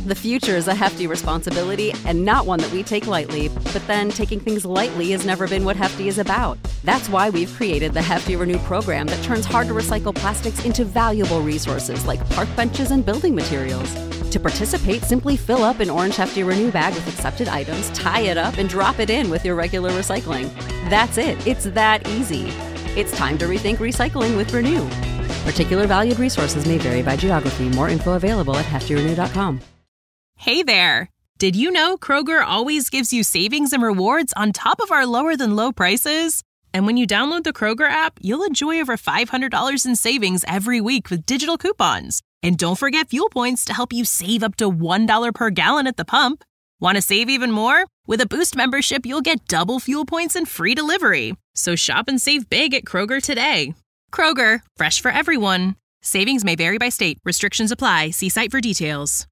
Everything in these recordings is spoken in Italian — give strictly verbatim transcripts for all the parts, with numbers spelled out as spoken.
The future is a hefty responsibility and not one that we take lightly. But then taking things lightly has never been what Hefty is about. That's why we've created the Hefty Renew program that turns hard-to-recycle plastics into valuable resources like park benches and building materials. To participate, simply fill up an orange Hefty Renew bag with accepted items, tie it up, and drop it in with your regular recycling. That's it. It's that easy. It's time to rethink recycling with Renew. Particular valued resources may vary by geography. More info available at hefty renew dot com. Hey there! Did you know Kroger always gives you savings and rewards on top of our lower-than-low prices? And when you download the Kroger app, you'll enjoy over five hundred dollars in savings every week with digital coupons. And don't forget fuel points to help you save up to one dollar per gallon at the pump. Want to save even more? With a Boost membership, you'll get double fuel points and free delivery. So shop and save big at Kroger today. Kroger, fresh for everyone. Savings may vary by state. Restrictions apply. See site for details.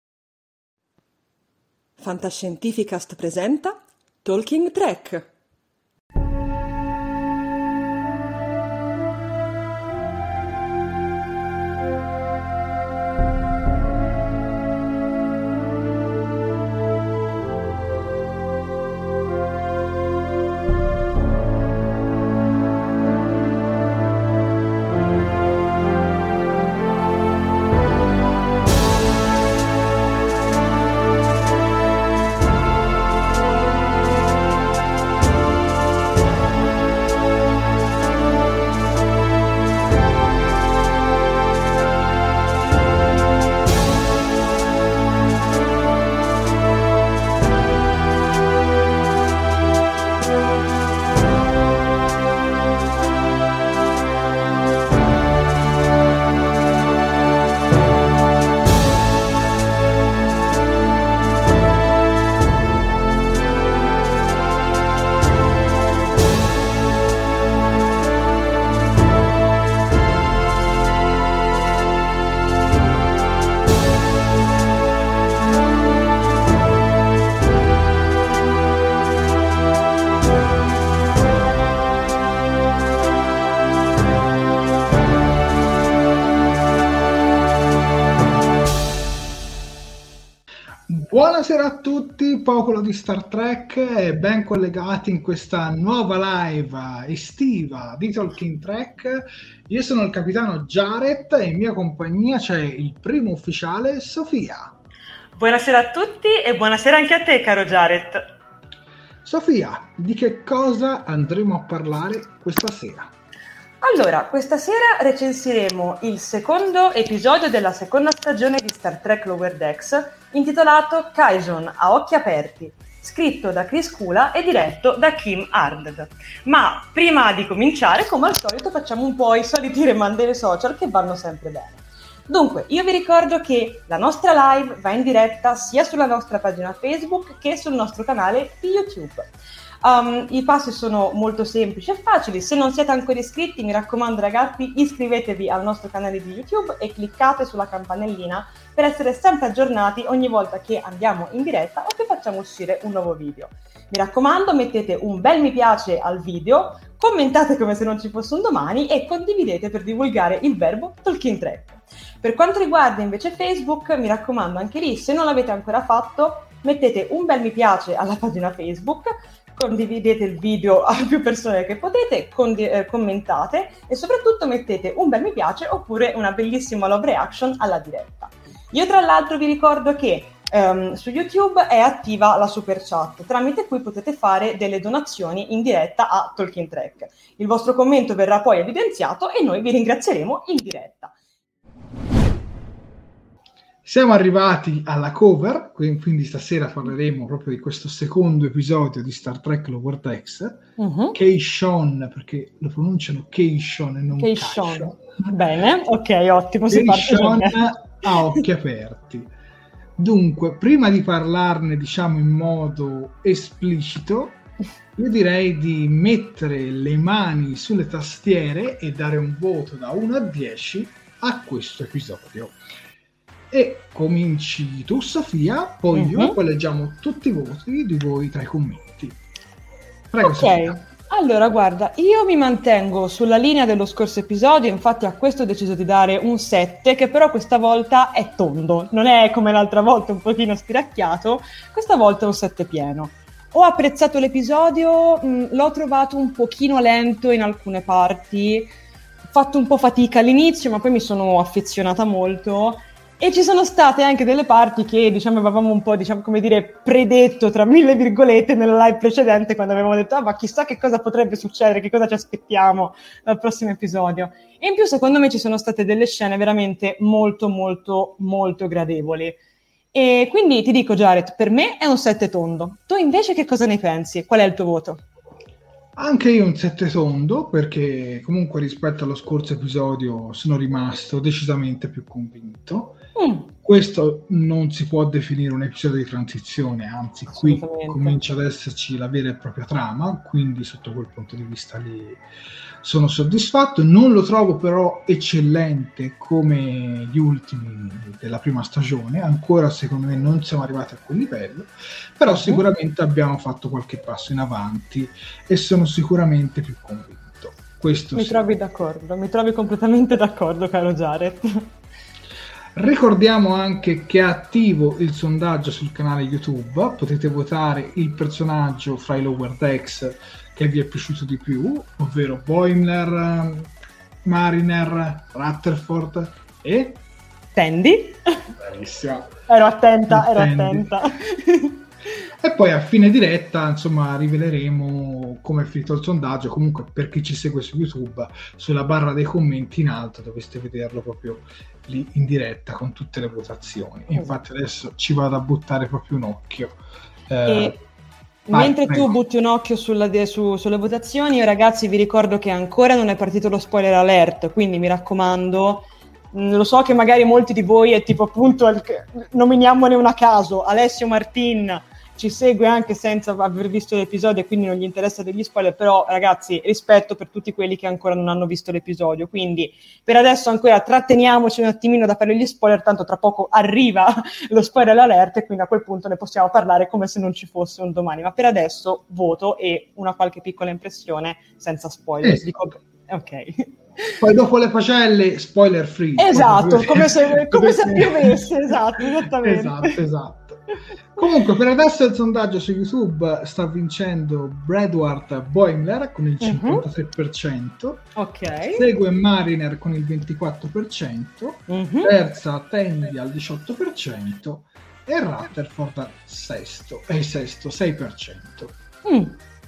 Fantascientificast presenta Talking Trek. Buonasera a tutti, popolo di Star Trek, e ben collegati in questa nuova live estiva di Talking Trek. Io sono il capitano Jared e in mia compagnia c'è il primo ufficiale, Sofia. Buonasera a tutti e buonasera anche a te, caro Jared. Sofia, di che cosa andremo a parlare questa sera? Allora, questa sera recensiremo il secondo episodio della seconda stagione di Star Trek Lower Decks, intitolato Kaijon a occhi aperti, scritto da Chris Kula e diretto da Kim Arded. Ma prima di cominciare, come al solito, facciamo un po' i soliti rimandere social che vanno sempre bene. Dunque, io vi ricordo che la nostra live va in diretta sia sulla nostra pagina Facebook che sul nostro canale di YouTube. Um, I passi sono molto semplici e facili. Se non siete ancora iscritti, mi raccomando ragazzi, iscrivetevi al nostro canale di YouTube e cliccate sulla campanellina per essere sempre aggiornati ogni volta che andiamo in diretta o che facciamo uscire un nuovo video. Mi raccomando, mettete un bel mi piace al video, commentate come se non ci fosse un domani e condividete per divulgare il verbo Talking Trek. Per quanto riguarda invece Facebook, mi raccomando anche lì, se non l'avete ancora fatto, mettete un bel mi piace alla pagina Facebook, condividete il video a più persone che potete, condi- eh, commentate e soprattutto mettete un bel mi piace oppure una bellissima love reaction alla diretta. Io tra l'altro vi ricordo che um, su YouTube è attiva la super chat, tramite cui potete fare delle donazioni in diretta a Talking Trek. Il vostro commento verrà poi evidenziato e noi vi ringrazieremo in diretta. Siamo arrivati alla cover, quindi stasera parleremo proprio di questo secondo episodio di Star Trek Lower Decks, uh-huh. Kaijon, perché lo pronunciano Kaijon e non Kaijon. Bene, ok, ottimo. Kaijon a occhi aperti. Dunque, prima di parlarne, diciamo, in modo esplicito, io direi di mettere le mani sulle tastiere e dare un voto da uno a dieci a questo episodio. E cominci tu, Sofia, poi uh-huh. io, poi leggiamo tutti i voti di voi tra i commenti. Prego, ok, Sofia. Allora, guarda, io mi mantengo sulla linea dello scorso episodio, infatti a questo ho deciso di dare un sette, che però questa volta è tondo, non è come l'altra volta un pochino stiracchiato, questa volta è un sette pieno. Ho apprezzato l'episodio, mh, l'ho trovato un pochino lento in alcune parti, ho fatto un po' fatica all'inizio, ma poi mi sono affezionata molto. E ci sono state anche delle parti che, diciamo, avevamo un po', diciamo, come dire, predetto, tra mille virgolette, nella live precedente, quando avevamo detto, ah, ma chissà che cosa potrebbe succedere, che cosa ci aspettiamo dal prossimo episodio. E in più, secondo me, ci sono state delle scene veramente molto, molto, molto gradevoli. E quindi ti dico, Jared, per me è un sette tondo. Tu invece che cosa ne pensi? Qual è il tuo voto? Anche io un sette tondo, perché comunque rispetto allo scorso episodio sono rimasto decisamente più convinto. Mm. Questo non si può definire un episodio di transizione, anzi qui comincia ad esserci la vera e propria trama, quindi sotto quel punto di vista lì sono soddisfatto. Non lo trovo però eccellente come gli ultimi della prima stagione, ancora secondo me non siamo arrivati a quel livello, però uh-huh. sicuramente abbiamo fatto qualche passo in avanti e sono sicuramente più convinto. Questo mi sì. trovi d'accordo, mi trovi completamente d'accordo, caro Jared. Ricordiamo anche che è attivo il sondaggio sul canale YouTube, potete votare il personaggio fra i Lower Decks che vi è piaciuto di più, ovvero Boimler, Mariner, Rutherford e... Tandy. Bravissima. Ero attenta, ero Tandy. attenta. E poi a fine diretta, insomma, riveleremo come è finito il sondaggio. Comunque, per chi ci segue su YouTube, sulla barra dei commenti in alto dovreste vederlo proprio lì in diretta con tutte le votazioni. Infatti adesso ci vado a buttare proprio un occhio. Eh, e vai, mentre prego. tu butti un occhio sulla, su, sulle votazioni, io ragazzi vi ricordo che ancora non è partito lo spoiler alert, quindi mi raccomando, lo so che magari molti di voi è tipo appunto, il, nominiamone una a caso, Alessio Martin ci segue anche senza aver visto l'episodio e quindi non gli interessa degli spoiler, però ragazzi, rispetto per tutti quelli che ancora non hanno visto l'episodio, quindi per adesso ancora tratteniamoci un attimino da fare gli spoiler, tanto tra poco arriva lo spoiler alert e quindi a quel punto ne possiamo parlare come se non ci fosse un domani, ma per adesso voto e una qualche piccola impressione senza spoiler. Eh. Dico, ok. Poi dopo le pagelle, spoiler free. Esatto, come se, come se piovesse, esatto, esattamente. Esatto, esatto. Comunque per adesso il sondaggio su YouTube sta vincendo Bradward Boimler con il cinquantatré per cento, uh-huh. Ok. Segue Mariner con il ventiquattro per cento, uh-huh. Terza Tandy al diciotto per cento e Rutherford al sesto, eh, sesto sei per cento. Mm.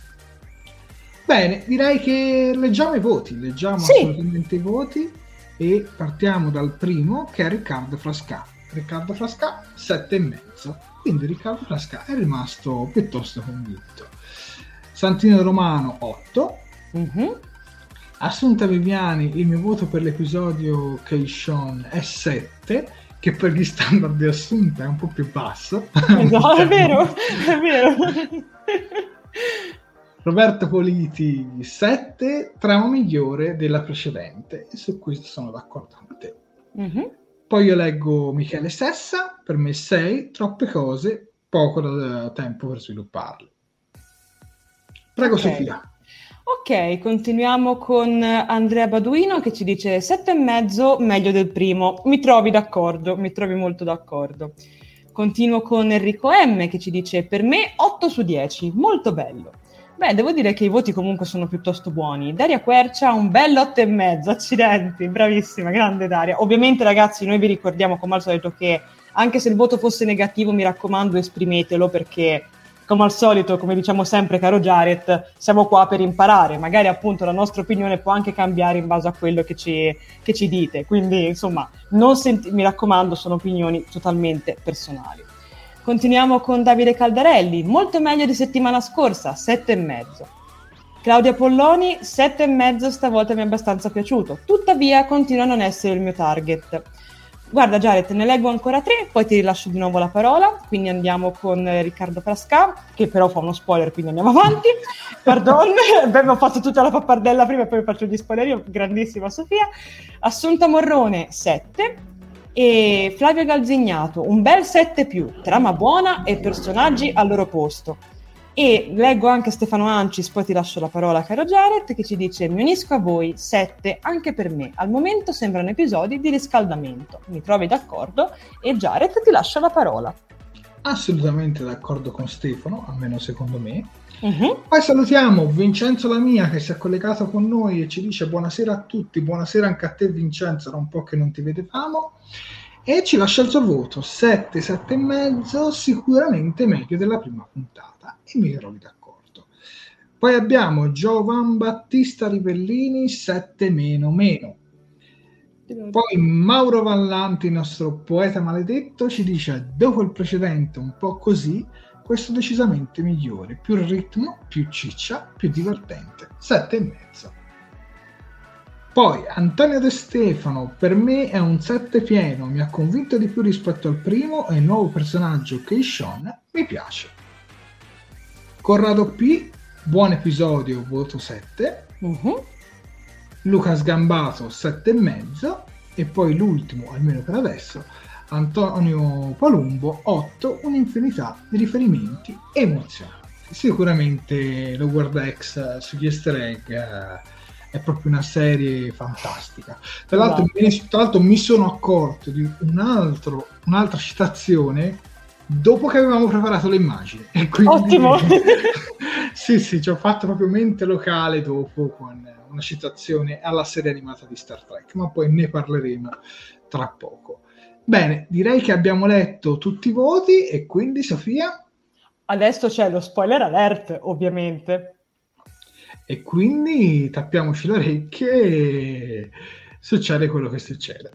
Bene, direi che leggiamo i voti, leggiamo sì. assolutamente i voti e partiamo dal primo che è Riccardo Frasca. Riccardo Frasca sette e mezzo, quindi Riccardo Frasca è rimasto piuttosto convinto. Santino Romano otto, uh-huh. Assunta Viviani, il mio voto per l'episodio Keishon è sette, che per gli standard di Assunta è un po' più basso. Esatto, è vero, è vero. Roberto Politi sette, trama migliore della precedente, e su questo sono d'accordo con te. Uh-huh. Poi io leggo Michele Sessa, per me sei, troppe cose, poco da tempo per svilupparle. Prego, okay. Sofia. Ok, continuiamo con Andrea Baduino che ci dice sette e mezzo, meglio del primo. Mi trovi d'accordo, mi trovi molto d'accordo. Continuo con Enrico M che ci dice per me otto su dieci, molto bello. Beh, devo dire che i voti comunque sono piuttosto buoni. Daria Quercia un bel otto e mezzo, accidenti, bravissima, grande Daria. Ovviamente ragazzi, noi vi ricordiamo come al solito che anche se il voto fosse negativo, mi raccomando, esprimetelo, perché come al solito, come diciamo sempre, caro Jared, siamo qua per imparare. Magari appunto la nostra opinione può anche cambiare in base a quello che ci, che ci dite. Quindi insomma, non senti- mi raccomando, sono opinioni totalmente personali. Continuiamo con Davide Caldarelli, molto meglio di settimana scorsa, sette e mezzo. Claudia Polloni, sette e mezzo, stavolta mi è abbastanza piaciuto, tuttavia continua a non essere il mio target. Guarda Jared, ne leggo ancora tre, poi ti rilascio di nuovo la parola, quindi andiamo con Riccardo Frasca, che però fa uno spoiler, quindi andiamo avanti. Pardon, abbiamo fatto tutta la pappardella prima e poi faccio gli spoiler io, grandissima Sofia. Assunta Morrone, sette. E Flavio Galzignato, un bel sette più, trama buona e personaggi al loro posto. E leggo anche Stefano Ancis, poi ti lascio la parola, caro Jared, che ci dice: mi unisco a voi, sette, anche per me. Al momento sembrano episodi di riscaldamento. Mi trovi d'accordo? E Jared, ti lascio la parola. Assolutamente d'accordo con Stefano, almeno secondo me. Uh-huh. Poi salutiamo Vincenzo Lamia che si è collegato con noi e ci dice buonasera a tutti, buonasera anche a te Vincenzo, era un po' che non ti vedevamo. E ci lascia il suo voto, sette, sette e mezzo, sicuramente meglio della prima puntata, e mi trovi d'accordo. Poi abbiamo Giovan Battista Rivellini, sette meno meno. Poi Mauro Vallanti, il nostro poeta maledetto, ci dice dopo il precedente un po' così, questo decisamente migliore, più ritmo, più ciccia, più divertente, sette e mezzo. Poi Antonio De Stefano, per me è un sette pieno, mi ha convinto di più rispetto al primo e il nuovo personaggio Keishon mi piace. Corrado P, buon episodio, voto sette. Uh-huh. Luca Sgambato, sette e mezzo. E poi l'ultimo, almeno per adesso, Antonio Palumbo, otto, un'infinità di riferimenti emozionanti. Sicuramente Lower X sugli easter egg eh, è proprio una serie fantastica. Tra l'altro, Esatto. mi, tra l'altro mi sono accorto di un altro, un'altra citazione dopo che avevamo preparato le immagini. E quindi, Ottimo! sì, sì, ci ho fatto proprio mente locale dopo con una citazione alla serie animata di Star Trek, ma poi ne parleremo tra poco. Bene, direi che abbiamo letto tutti i voti e quindi Sofia? Adesso c'è lo spoiler alert, ovviamente. E quindi tappiamoci le orecchie e succede quello che succede.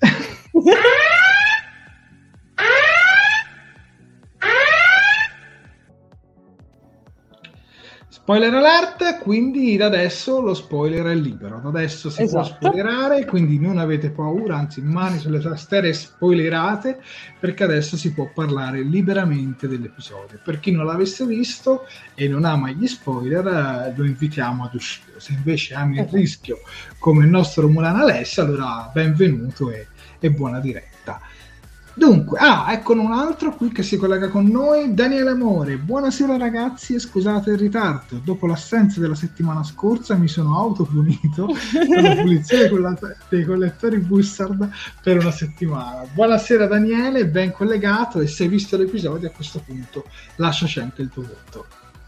Spoiler alert, quindi da adesso lo spoiler è libero, da adesso si Esatto. può spoilerare, quindi non avete paura, anzi mani sulle tastiere spoilerate, perché adesso si può parlare liberamente dell'episodio. Per chi non l'avesse visto e non ama gli spoiler, lo invitiamo ad uscire. Se invece ami il rischio come il nostro Mulano Alessia, allora benvenuto e, e buona diretta. Dunque, ah, ecco un altro qui che si collega con noi, Daniele Amore. Buonasera ragazzi e scusate il ritardo. Dopo l'assenza della settimana scorsa mi sono autopunito con la pulizia dei collettori Bussard per una settimana. Buonasera Daniele, ben collegato, e se hai visto l'episodio a questo punto lasciaci anche il tuo voto.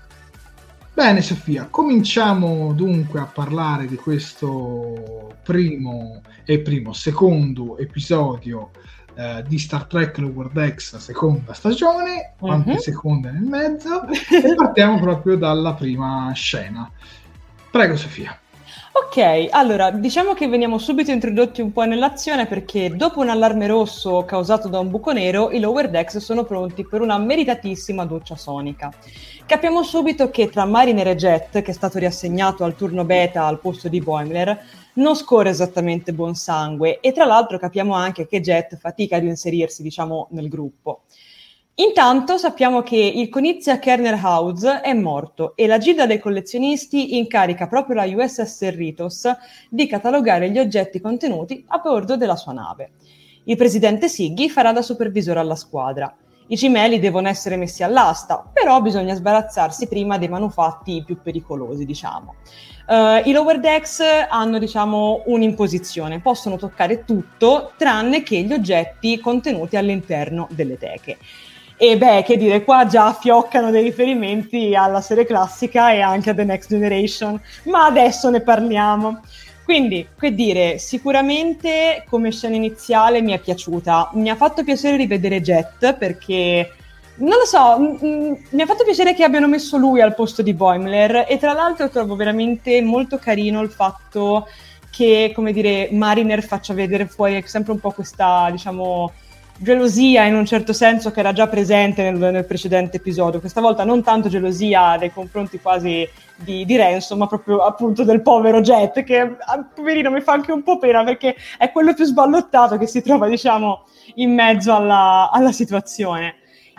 Bene Sofia, cominciamo dunque a parlare di questo primo e primo, secondo episodio Uh, di Star Trek Lower X seconda stagione, quante uh-huh. seconde nel mezzo, e partiamo proprio dalla prima scena. Prego Sofia. Ok, allora diciamo che veniamo subito introdotti un po' nell'azione, perché dopo un allarme rosso causato da un buco nero i Lower Decks sono pronti per una meritatissima doccia sonica. Capiamo subito che tra Mariner e Jet, che è stato riassegnato al turno beta al posto di Boimler, non scorre esattamente buon sangue, e tra l'altro capiamo anche che Jet fatica ad inserirsi, diciamo, nel gruppo. Intanto sappiamo che il Konizia Kerner House è morto e la Gilda dei collezionisti incarica proprio la U S S Cerritos di catalogare gli oggetti contenuti a bordo della sua nave. Il presidente Siggy farà da supervisore alla squadra. I cimeli devono essere messi all'asta, però bisogna sbarazzarsi prima dei manufatti più pericolosi, diciamo. Uh, I Lower Decks hanno, diciamo, un'imposizione, possono toccare tutto tranne che gli oggetti contenuti all'interno delle teche. E beh, che dire, qua già fioccano dei riferimenti alla serie classica e anche a The Next Generation, ma adesso ne parliamo. Quindi, che dire, sicuramente come scena iniziale mi è piaciuta. Mi ha fatto piacere rivedere Jet, perché non lo so, m- m- mi ha fatto piacere che abbiano messo lui al posto di Boimler, e tra l'altro trovo veramente molto carino il fatto che, come dire, Mariner faccia vedere fuori sempre un po' questa, diciamo, gelosia in un certo senso che era già presente nel, nel precedente episodio. Questa volta non tanto gelosia nei confronti quasi di, di Ransom, ma proprio appunto del povero Jet, che poverino mi fa anche un po' pena, perché è quello più sballottato che si trova, diciamo, in mezzo alla, alla situazione.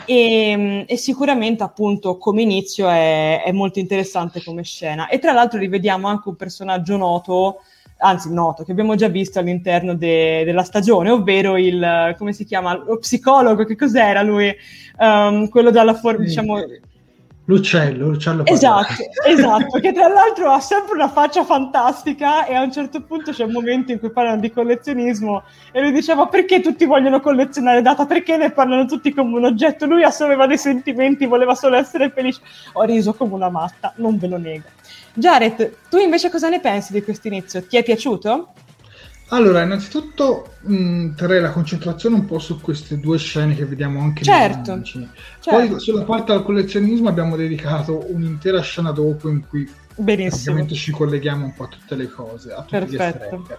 E, e sicuramente appunto come inizio è, è molto interessante come scena, e tra l'altro rivediamo anche un personaggio noto, anzi noto, che abbiamo già visto all'interno de, della stagione, ovvero il, come si chiama, lo psicologo, che cos'era lui? Um, quello dalla forma, sì. diciamo... L'uccello, l'uccello esatto, esatto, che tra l'altro ha sempre una faccia fantastica e a un certo punto c'è un momento in cui parlano di collezionismo e lui diceva perché tutti vogliono collezionare data, perché ne parlano tutti come un oggetto, lui aveva dei sentimenti, voleva solo essere felice. Ho riso come una matta, non ve lo nego. Jared, tu invece cosa ne pensi di questo inizio? Ti è piaciuto? Allora, innanzitutto mh, terrei la concentrazione un po' su queste due scene che vediamo anche certo, nei certo. Poi sulla parte del collezionismo abbiamo dedicato un'intera scena dopo in cui praticamente ci colleghiamo un po' a tutte le cose, a tutti perfetto. Gli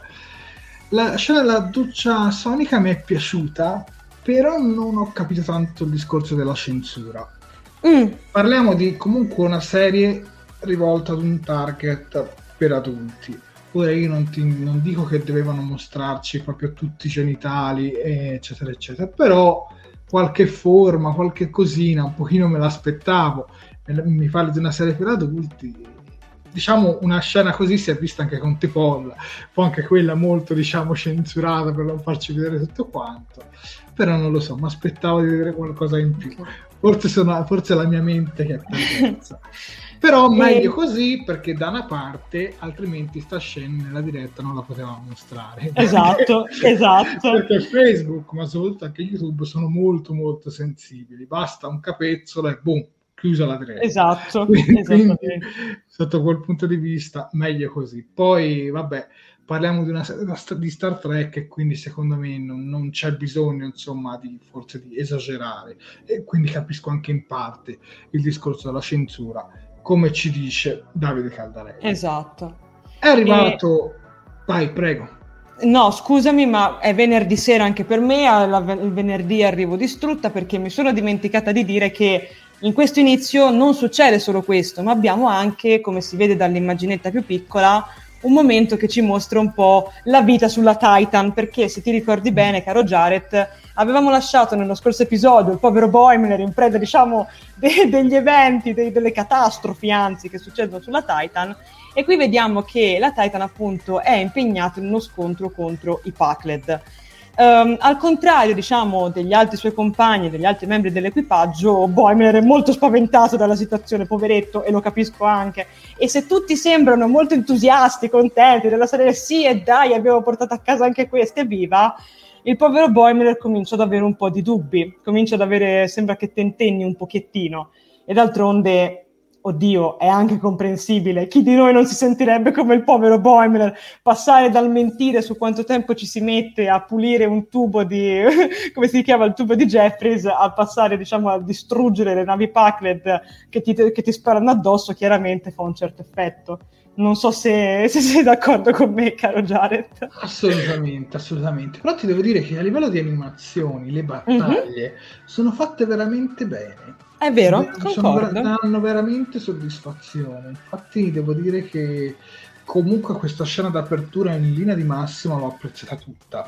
la scena della doccia sonica mi è piaciuta, però non ho capito tanto il discorso della censura. Mm. Parliamo di comunque una serie rivolta ad un target per adulti. Ora io non, ti, non dico che dovevano mostrarci proprio tutti i genitali, eccetera, eccetera, però qualche forma, qualche cosina, un pochino me l'aspettavo. Mi parli di una serie per adulti, diciamo una scena così si è vista anche con T-Pol, poi anche quella molto, diciamo, censurata per non farci vedere tutto quanto, però non lo so, mi aspettavo di vedere qualcosa in più. Forse, sono, forse è la mia mente che è perversa. Però meglio così, perché da una parte altrimenti sta scena nella diretta non la potevamo mostrare. Esatto, esatto. Perché Facebook, ma soprattutto anche YouTube, sono molto molto sensibili. Basta un capezzolo e boom, chiusa la diretta. Esatto. Quindi, quindi sotto quel punto di vista meglio così. Poi vabbè, parliamo di una di Star Trek e quindi secondo me non, non c'è bisogno, insomma, di forse di esagerare, e quindi capisco anche in parte il discorso della censura, come ci dice Davide Caldarelli. Esatto. È arrivato... E... Vai, prego. No, scusami, ma è venerdì sera anche per me, il venerdì arrivo distrutta perché mi sono dimenticata di dire che in questo inizio non succede solo questo, ma abbiamo anche, come si vede dall'immaginetta più piccola, un momento che ci mostra un po' la vita sulla Titan, perché se ti ricordi bene, caro Jared, avevamo lasciato nello scorso episodio il povero Boimler in preda, diciamo, de- degli eventi, de- delle catastrofi, anzi, che succedono sulla Titan, e qui vediamo che la Titan appunto è impegnata in uno scontro contro i Pakled. Um, al contrario, diciamo, degli altri suoi compagni, degli altri membri dell'equipaggio, Boimler è molto spaventato dalla situazione, poveretto, e lo capisco anche. E se tutti sembrano molto entusiasti, contenti della serie, sì, e dai, abbiamo portato a casa anche questa, evviva, il povero Boimler comincia ad avere un po' di dubbi, comincia ad avere, sembra che tentenni un pochettino, e d'altronde... Oddio, è anche comprensibile. Chi di noi non si sentirebbe come il povero Boimler passare dal mentire su quanto tempo ci si mette a pulire un tubo di, come si chiama, il tubo di Jeffries, a passare, diciamo, a distruggere le navi Pakled che ti, che ti sparano addosso, chiaramente fa un certo effetto. Non so se, se sei d'accordo con me, caro Jared. Assolutamente, assolutamente. Però ti devo dire che a livello di animazioni, le battaglie mm-hmm. sono fatte veramente bene. È vero, sono, danno veramente soddisfazione. Infatti devo dire che comunque questa scena d'apertura in linea di massima l'ho apprezzata tutta.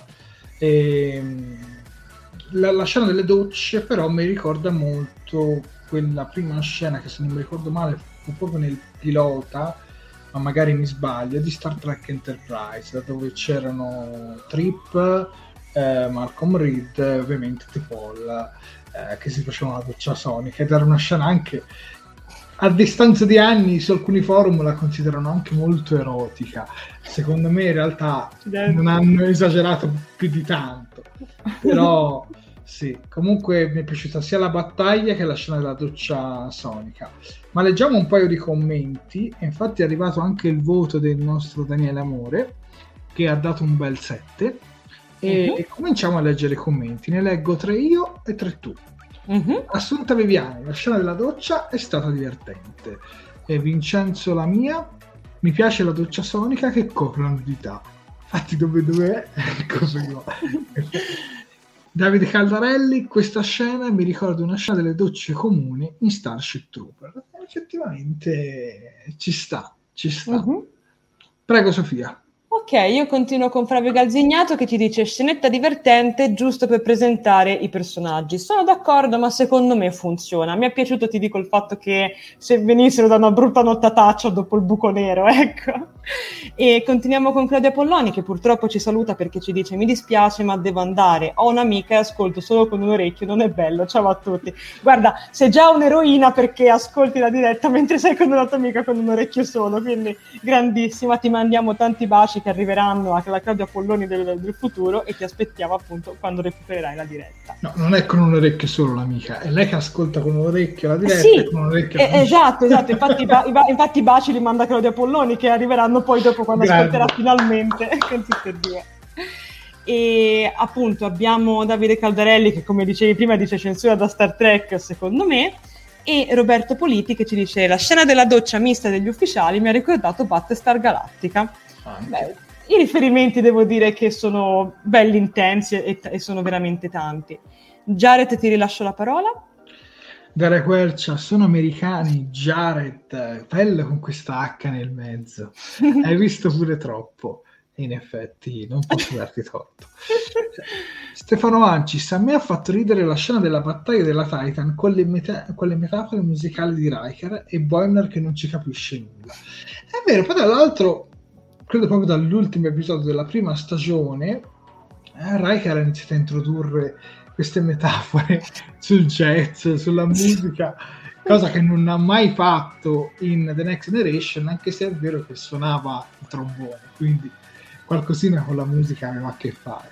E, la, la scena delle docce però mi ricorda molto quella prima scena che, se non mi ricordo male, fu proprio nel pilota, ma magari mi sbaglio, di Star Trek Enterprise, dove c'erano Trip, eh, Malcolm Reed e ovviamente T-Pol, eh, che si facevano la doccia sonica, ed era una scena anche, a distanza di anni, su alcuni forum la considerano anche molto erotica. Secondo me in realtà non hanno esagerato più di tanto, però sì, comunque mi è piaciuta sia la battaglia che la scena della doccia sonica. Ma leggiamo un paio di commenti, e infatti è arrivato anche il voto del nostro Daniele Amore, che ha dato un bel sette, e uh-huh. cominciamo a leggere i commenti. Ne leggo tre io e tre tu. Uh-huh. Assunta Viviani, la scena della doccia è stata divertente. E Vincenzo Lamia, mi piace la doccia sonica che copre la nudità. Infatti dove dove è? Così va. Davide Caldarelli, questa scena mi ricorda una scena delle docce comuni in Starship Trooper. Effettivamente ci sta, ci sta. Uh-huh. Prego Sofia. Ok, Ok, io continuo con Flavio Galzignato che ci dice scenetta divertente giusto per presentare i personaggi. Sono d'accordo, ma secondo me funziona. Mi è piaciuto, ti dico, il fatto che se venissero da una brutta nottataccia dopo il buco nero, ecco. E continuiamo con Claudia Polloni che purtroppo ci saluta perché ci dice mi dispiace ma devo andare, ho un'amica e ascolto solo con un orecchio, non è bello, ciao a tutti. Guarda, sei già un'eroina perché ascolti la diretta mentre sei con una tua amica con un orecchio solo, quindi grandissima, ti mandiamo tanti baci che arriveranno anche alla Claudia Polloni del, del futuro e ti aspettiamo appunto quando recupererai la diretta. No, non è con un orecchio solo l'amica, è lei che ascolta con un orecchio la diretta sì, e con un orecchio eh, esatto, esatto, infatti i, ba- i, ba- infatti i baci li manda Claudia Polloni che arriveranno poi dopo quando Grande. ascolterà finalmente con tutte e due. E appunto abbiamo Davide Caldarelli che, come dicevi prima, dice censura da Star Trek secondo me, e Roberto Politi che ci dice la scena della doccia mista degli ufficiali mi ha ricordato Battlestar Galactica. Beh, i riferimenti devo dire che sono belli intensi e, e sono veramente tanti. Jared, ti rilascio la parola. Dare Quercia, sono americani, Jared, pelle con questa H nel mezzo. Hai visto pure troppo. In effetti, non posso darti torto. Stefano Ancis, a me ha fatto ridere la scena della battaglia della Titan con le, meta- con le metafore musicali di Riker e Boimler che non ci capisce nulla. È vero, poi dall'altro, credo proprio dall'ultimo episodio della prima stagione, eh, Riker ha iniziato a introdurre queste metafore sul jazz, sulla musica, cosa che non ha mai fatto in The Next Generation, anche se è vero che suonava il trombone, quindi qualcosina con la musica aveva a che fare.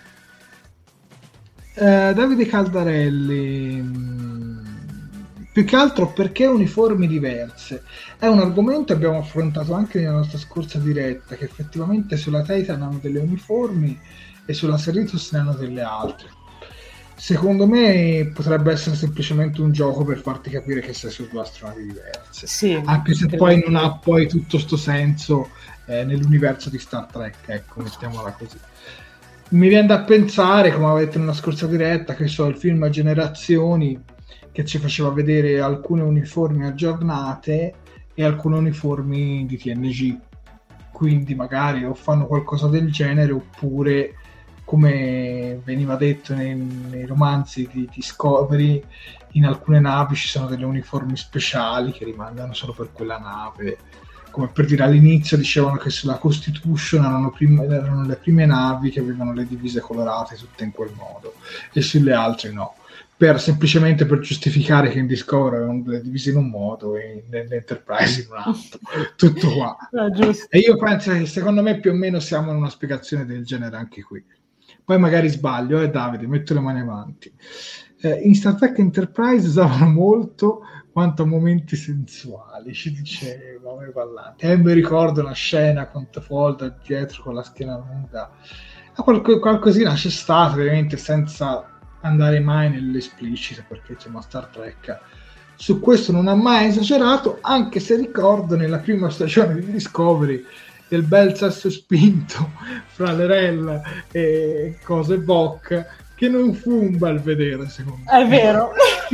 Eh, Davide Caldarelli, mh, più che altro perché uniformi diverse? È un argomento che abbiamo affrontato anche nella nostra scorsa diretta, che effettivamente sulla Titan hanno delle uniformi e sulla Cerritos ne hanno delle altre. Secondo me potrebbe essere semplicemente un gioco per farti capire che sei su due astronavi diverse, sì, anche se poi non ha poi tutto sto senso eh, nell'universo di Star Trek, ecco, mettiamola così. Mi viene da pensare, come avete detto nella scorsa diretta, che so, il film Generazioni che ci faceva vedere alcune uniformi aggiornate e alcune uniformi di T N G, quindi magari o fanno qualcosa del genere oppure, come veniva detto nei, nei romanzi di Discovery, in alcune navi ci sono delle uniformi speciali che rimandano solo per quella nave, come per dire all'inizio dicevano che sulla Constitution erano, prime, erano le prime navi che avevano le divise colorate tutte in quel modo e sulle altre no, per semplicemente per giustificare che in Discovery avevano le divise in un modo e nell'Enterprise in un altro, tutto qua. No, giusto. E io penso che secondo me più o meno siamo in una spiegazione del genere anche qui. Poi magari sbaglio, eh Davide, metto le mani avanti. Eh, in Star Trek Enterprise usavano molto quanto a momenti sensuali, ci diceva come parlante. E mi ricordo una scena con Taffolda dietro con la schiena lunga. Qualc- qualcosina c'è stato, veramente senza andare mai nell'esplicito, perché insomma Star Trek su questo non ha mai esagerato, anche se ricordo nella prima stagione di Discovery del bel sesso spinto fra Lerell e cose Bock, che non fu un bel vedere, secondo me. È vero.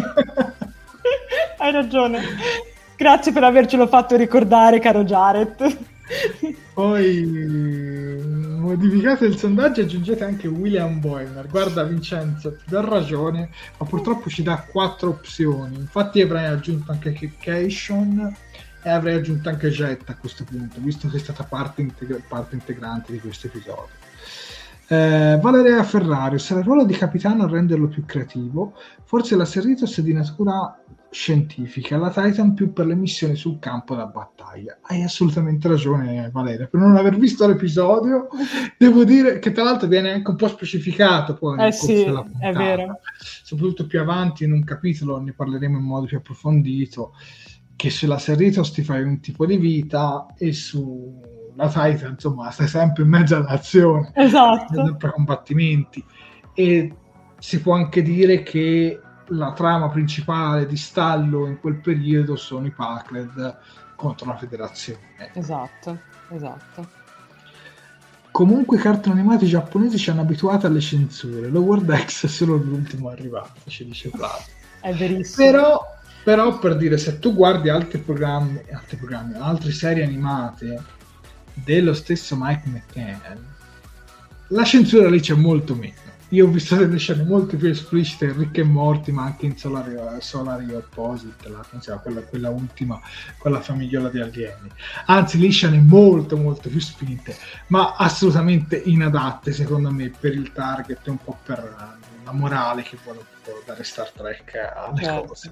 Hai ragione. Grazie per avercelo fatto ricordare, caro Jared. Poi modificate il sondaggio e aggiungete anche William Boimler. Guarda Vincenzo, ti dà ragione, ma purtroppo ci dà quattro opzioni. Infatti avrei aggiunto anche Cation e avrei aggiunto anche Jet a questo punto, visto che è stata parte, integra- parte integrante di questo episodio. Eh, Valeria Ferrari, sarà il ruolo di capitano a renderlo più creativo, forse la Cerritos è di natura scientifica, la Titan più per le missioni sul campo da battaglia. Hai assolutamente ragione Valeria, per non aver visto l'episodio devo dire che tra l'altro viene anche un po' specificato poi nel eh corso sì, della puntata, è vero. Soprattutto più avanti in un capitolo ne parleremo in modo più approfondito, che sulla Cerritos ti fai un tipo di vita e sulla Titan insomma stai sempre in mezzo all'azione, esatto, sempre combattimenti, e si può anche dire che la trama principale di stallo in quel periodo sono i Pakled contro la Federazione. Esatto, esatto. Comunque i cartoni animati giapponesi ci hanno abituato alle censure, Lower Decks è solo l'ultimo arrivato, ci dice Flavio. È verissimo. Però, però per dire, se tu guardi altri programmi, altri programmi, altre serie animate dello stesso Mike McCann, la censura lì c'è molto meno. Io ho visto delle scene molto più esplicite in Rick e Morty, ma anche in Solari, Solari Opposite, la, quella, quella ultima con la famigliola di alieni. Anzi, lì scene molto molto più spinte, ma assolutamente inadatte secondo me per il target e un po' per la morale che vuole dare Star Trek alle certo. cose.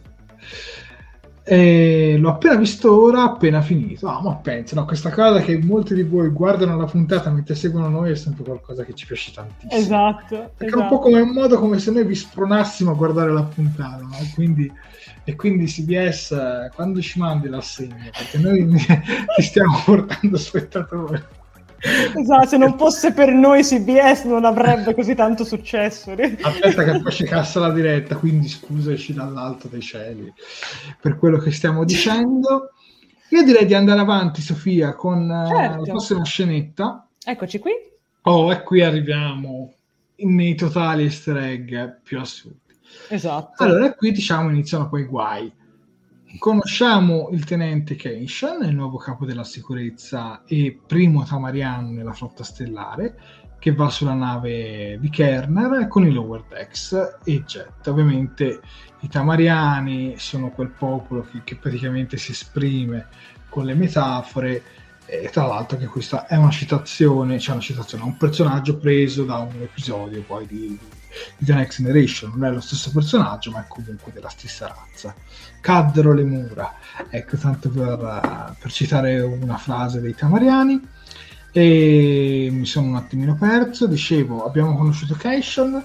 E l'ho appena visto ora, appena finito. Ah, ma penso, no, questa cosa che molti di voi guardano la puntata mentre seguono noi è sempre qualcosa che ci piace tantissimo. Esatto. Perché esatto. è un po' come un modo come se noi vi spronassimo a guardare la puntata, no? E quindi, e quindi C B S, quando ci mandi l'assegno, perché noi ti stiamo portando spettatori. Esatto, se non fosse per noi C B S non avrebbe così tanto successo. Aspetta che poi ci cassa la diretta, quindi scusaci dall'alto dei cieli per quello che stiamo dicendo. Io direi di andare avanti, Sofia, con certo. la prossima scenetta. Eccoci qui. Oh, e qui arriviamo nei totali easter egg più assurdi. Esatto. Allora, qui diciamo iniziano poi i guai. Conosciamo il tenente Keishan, il nuovo capo della sicurezza e primo Tamarian nella flotta stellare, che va sulla nave di Kerner con i Lower Decks e Jet. Ovviamente i Tamariani sono quel popolo che, che praticamente si esprime con le metafore, e tra l'altro che questa è una citazione, cioè una citazione, un personaggio preso da un episodio poi di, di The Next Generation. Non è lo stesso personaggio, ma è comunque della stessa razza. Caddero le mura, ecco, tanto per, per citare una frase dei Tamariani. E mi sono un attimino perso. Dicevo, abbiamo conosciuto Keishan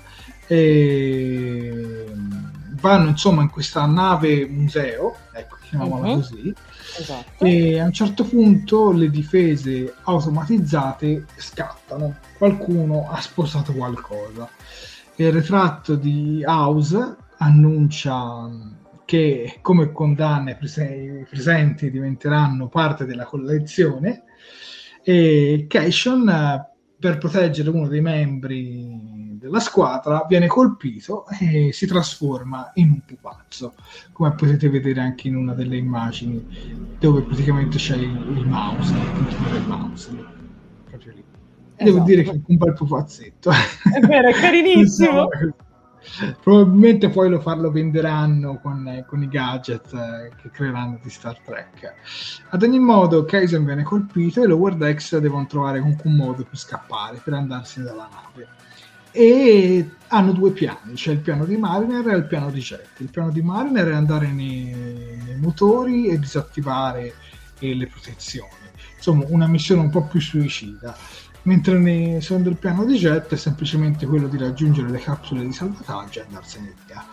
e vanno insomma in questa nave museo, ecco, chiamiamola uh-huh. così. Esatto. E a un certo punto le difese automatizzate scattano, qualcuno ha spostato qualcosa. Il ritratto di House annuncia che come condanne prese- presenti diventeranno parte della collezione, e Keishan, per proteggere uno dei membri della squadra, viene colpito e si trasforma in un pupazzo, come potete vedere anche in una delle immagini dove praticamente c'è il, il mouse, il puntino del mouse proprio lì. Esatto. Devo dire che è un bel pupazzetto, è vero, è carinissimo. Probabilmente poi lo farlo venderanno con, con i gadget eh, che creeranno di Star Trek. Ad ogni modo Keishan viene colpito e Lower Decks devono trovare comunque un modo per scappare, per andarsene dalla nave, e hanno due piani, c'è il piano di Mariner e il piano di Jet. Il piano di Mariner è andare nei, nei motori e disattivare eh, le protezioni, insomma una missione un po' più suicida, mentre ne, secondo il piano di Jet è semplicemente quello di raggiungere le capsule di salvataggio e andarsene via.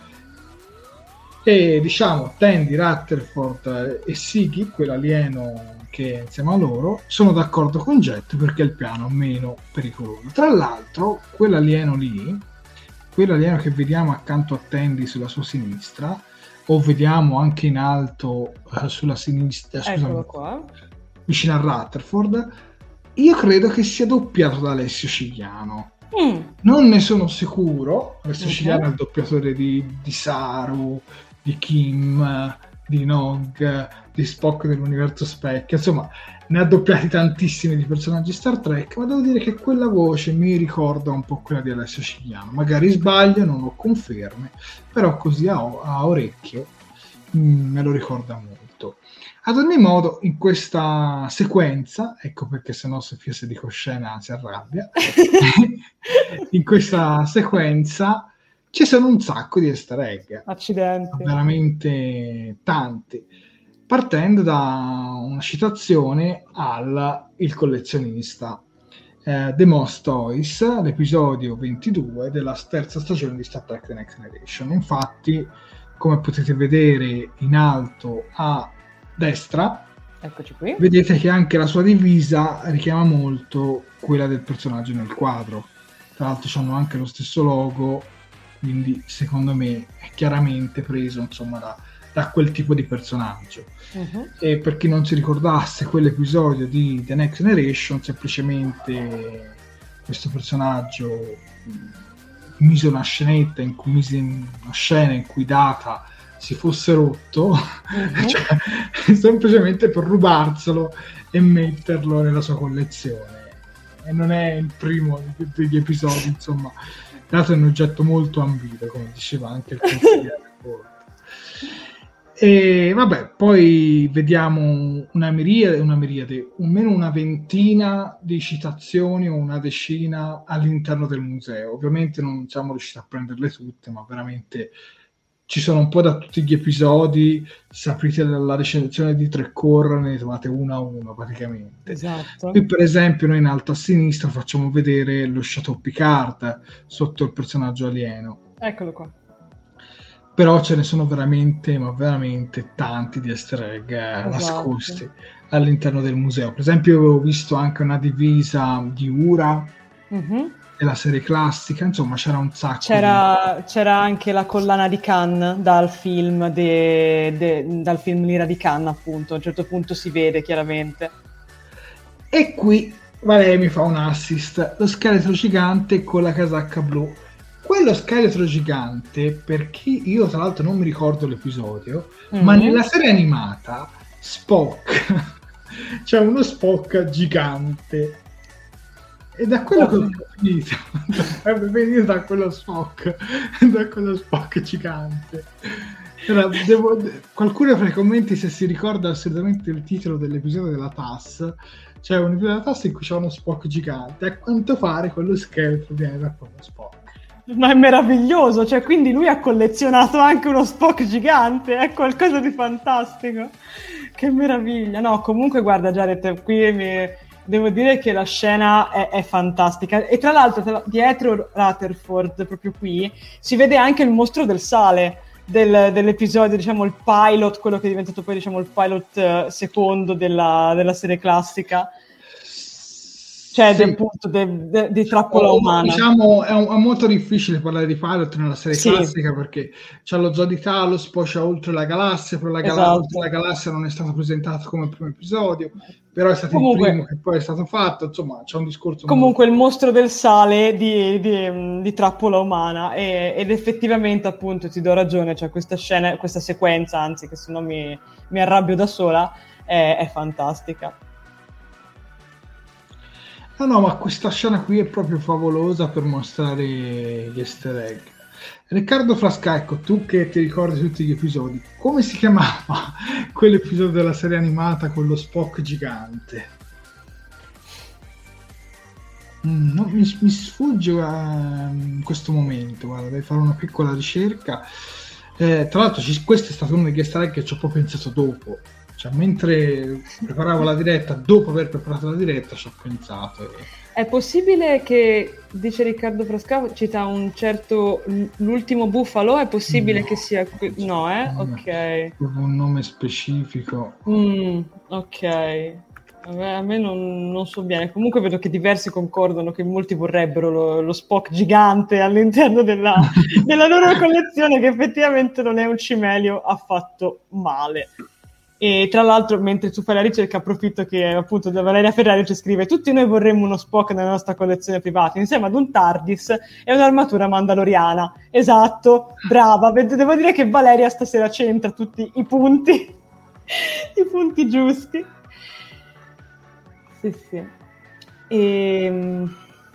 E diciamo Tandy, Rutherford e Siggy, quell'alieno che è insieme a loro, sono d'accordo con Jet perché è il piano meno pericoloso. Tra l'altro quell'alieno lì, quell'alieno che vediamo accanto a Tandy sulla sua sinistra, o vediamo anche in alto uh, sulla sinistra, scusami, qua. vicino a Rutherford, io credo che sia doppiato da Alessio Cigliano. Mm. Non ne sono sicuro. Alessio okay. Cigliano è il doppiatore di, di Saru, di Kim, di Nog, di Spock dell'universo Specchio. Insomma, ne ha doppiati tantissimi di personaggi Star Trek, ma devo dire che quella voce mi ricorda un po' quella di Alessio Cigliano. Magari sbaglio, non ho conferme, però così a, a orecchio mm, me lo ricorda molto. Ad ogni modo, in questa sequenza, ecco perché sennò Sofia se dico scena si arrabbia, in questa sequenza ci sono un sacco di easter egg. Accidenti. Veramente tanti. Partendo da una citazione al Il collezionista, eh, The Most Toys, l'episodio ventidue della terza stagione di Star Trek The Next Generation. Infatti, come potete vedere in alto a destra, eccoci qui, vedete che anche la sua divisa richiama molto quella del personaggio nel quadro. Tra l'altro hanno anche lo stesso logo, quindi secondo me è chiaramente preso insomma da, da quel tipo di personaggio. Uh-huh. E per chi non si ricordasse quell'episodio di The Next Generation, semplicemente questo personaggio mise una scenetta in cui mise una scena in cui Data si fosse rotto, Mm-hmm. cioè, semplicemente per rubarselo e metterlo nella sua collezione. E non è il primo degli episodi, insomma, dato è un oggetto molto ambito, come diceva anche il consigliere. E vabbè, poi vediamo una miriade, una miriade, almeno una ventina di citazioni o una decina all'interno del museo. Ovviamente non siamo riusciti a prenderle tutte, ma veramente ci sono un po' da tutti gli episodi. Se aprite la recensione di Tre Corra ne trovate uno a uno praticamente. Esatto. Qui per esempio noi in alto a sinistra facciamo vedere lo Chateau Picard sotto il personaggio alieno. Eccolo qua. Però ce ne sono veramente, ma veramente tanti di easter egg eh, Esatto. nascosti all'interno del museo. Per esempio avevo visto anche una divisa di Ura Mhm. della serie classica, insomma c'era un sacco. C'era, c'era anche la collana di Cannes dal film, de- de- dal film L'ira di Cannes, appunto. A un certo punto si vede chiaramente. di... E qui Valeria mi fa un assist, lo scheletro gigante con la casacca blu. Quello scheletro gigante, per chi io tra l'altro non mi ricordo l'episodio, Mm. ma nella serie animata Spock c'è uno Spock gigante e da quello che ho capito dovrebbe venire da quello Spock da quello Spock gigante. Ora, devo, qualcuno fra i commenti se si ricorda assolutamente il titolo dell'episodio della T A S. C'è un episodio della T A S in cui c'è uno Spock gigante, a quanto pare quello scheletro viene da quello Spock. Ma è meraviglioso, cioè quindi lui ha collezionato anche uno Spock gigante, è qualcosa di fantastico. Che meraviglia. No, comunque guarda Jared, qui mi... devo dire che la scena è, è fantastica. E tra l'altro tra... dietro Rutherford, proprio qui, si vede anche il mostro del sale del, dell'episodio, diciamo il pilot, quello che è diventato poi diciamo il pilot eh, secondo della, della serie classica. Cioè, Sì. del punto de, de, di trappola Oh, umana. Diciamo è, un, è molto difficile parlare di pilot nella serie Sì. classica perché c'è lo Zoo di Talos, poi c'è Oltre la Galassia, però la, gala- Esatto. Oltre la Galassia non è stato presentato come primo episodio, però è stato Comunque- il primo che poi è stato fatto, insomma c'è un discorso Comunque il mostro del sale di, di, di trappola umana e, ed effettivamente appunto ti do ragione, cioè questa scena, questa sequenza anzi che se no mi, mi arrabbio da sola è, è fantastica. No, no, ma questa scena qui è proprio favolosa per mostrare gli easter egg. Riccardo Frasca, ecco, tu che ti ricordi tutti gli episodi, come si chiamava quell'episodio della serie animata con lo Spock gigante? Mm, no, mi, mi sfugge eh, in questo momento, guarda, devi fare una piccola ricerca. Eh, tra l'altro ci- questo è stato uno degli easter egg che ci ho proprio pensato dopo. Cioè, mentre preparavo la diretta, dopo aver preparato la diretta, ci ho pensato. E... È possibile che, dice Riccardo Frasca, cita un certo l'ultimo bufalo, è possibile No. che sia qui? No, eh? No. Ok. Proprio un nome specifico. Mm, ok. A me, a me non, non so bene. Comunque vedo che diversi concordano che molti vorrebbero lo, lo Spock gigante all'interno della, della loro collezione, che effettivamente non è un cimelio affatto male. E tra l'altro, mentre tu fai la ricerca, approfitto che appunto da Valeria Ferrari ci scrive: tutti noi vorremmo uno Spock nella nostra collezione privata, insieme ad un TARDIS e un'armatura mandaloriana. Esatto, brava. Ved- Devo dire che Valeria stasera centra tutti i punti, i punti giusti. Sì, sì. Ehm...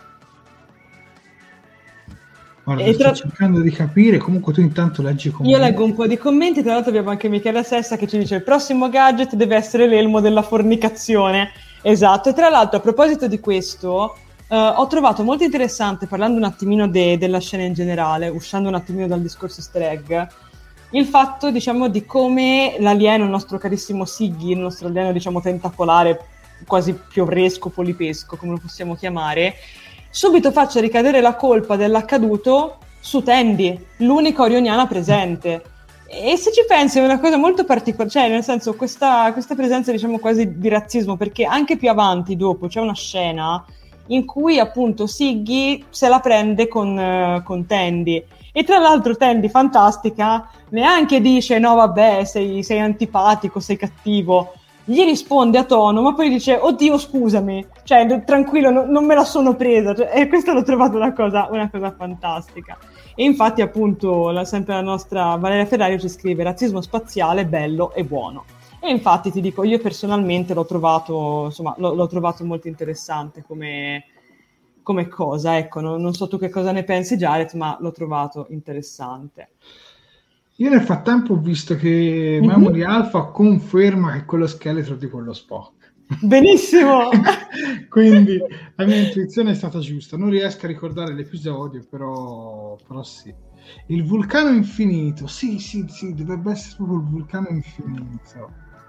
Guarda, E sto tra- cercando di capire, comunque tu intanto leggi come... Io leggo un po' di commenti, tra l'altro abbiamo anche Michela Sessa che ci dice: il prossimo gadget deve essere l'elmo della fornicazione. Esatto, e tra l'altro a proposito di questo eh, ho trovato molto interessante, parlando un attimino de- della scena in generale, uscendo un attimino dal discorso easter egg, il fatto diciamo di come l'alieno, il nostro carissimo Siggy, il nostro alieno diciamo tentacolare, quasi piovresco, polipesco, come lo possiamo chiamare, subito faccia ricadere la colpa dell'accaduto su Tandy, l'unica orioniana presente. E se ci pensi è una cosa molto particolare, cioè nel senso questa, questa presenza diciamo quasi di razzismo, perché anche più avanti dopo c'è una scena in cui appunto Siggy se la prende con, uh, con Tandy, e tra l'altro Tandy, fantastica, neanche dice no vabbè sei, sei antipatico, sei cattivo, gli risponde a tono, ma poi dice oddio scusami, cioè tranquillo, no, non me la sono presa, cioè, e questa l'ho trovata una cosa, una cosa fantastica. E infatti appunto la, sempre la nostra Valeria Ferrario ci scrive razzismo spaziale bello e buono, e infatti ti dico, io personalmente l'ho trovato, insomma, l'ho, l'ho trovato molto interessante come, come cosa, ecco, non, non so tu che cosa ne pensi Jared, ma l'ho trovato interessante. Io nel frattempo ho visto che Mm-hmm. Memory Alpha conferma che quello scheletro di quello Spock. Benissimo! Quindi la mia intuizione è stata giusta. Non riesco a ricordare l'episodio, però, però sì. Il vulcano infinito, sì, sì, sì, dovrebbe essere proprio il vulcano infinito.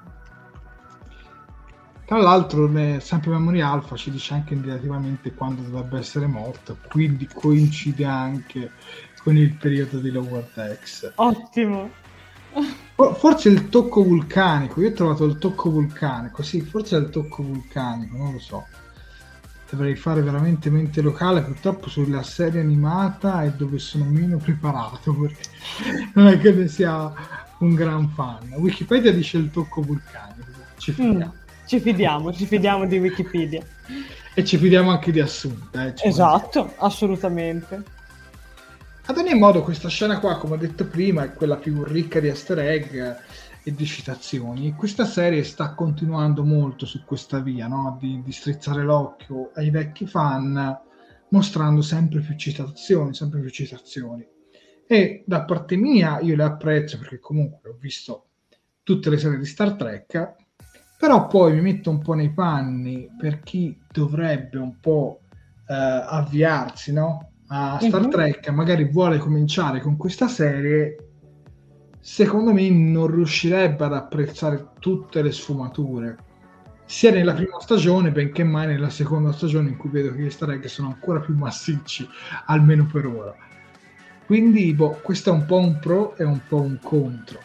Tra l'altro, sempre Memory Alpha ci dice anche indicativamente quando dovrebbe essere morto, quindi coincide anche con il periodo di Lower Decks. Ottimo. Forse il tocco vulcanico, io ho trovato il tocco vulcanico, sì, forse è il tocco vulcanico, non lo so. Dovrei fare veramente mente locale, purtroppo sulla serie animata è dove sono meno preparato, perché non è che ne sia un gran fan. Wikipedia dice il tocco vulcanico, ci fidiamo. Mm, ci fidiamo, ci fidiamo di Wikipedia. E ci fidiamo anche di Assunta. Eh, esatto, assolutamente. Ad ogni modo questa scena qua, come ho detto prima, è quella più ricca di easter egg e di citazioni. Questa serie sta continuando molto su questa via, no? di, di strizzare l'occhio ai vecchi fan, mostrando sempre più citazioni, sempre più citazioni. E da parte mia io le apprezzo, perché comunque ho visto tutte le serie di Star Trek, però poi mi metto un po' nei panni per chi dovrebbe un po' eh, avviarsi, no? a Star uh-huh. Trek, magari vuole cominciare con questa serie, secondo me non riuscirebbe ad apprezzare tutte le sfumature, sia nella prima stagione, benché mai nella seconda stagione, in cui vedo che gli Easter egg sono ancora più massicci, almeno per ora. Quindi, boh, questo è un po' un pro e un po' un contro.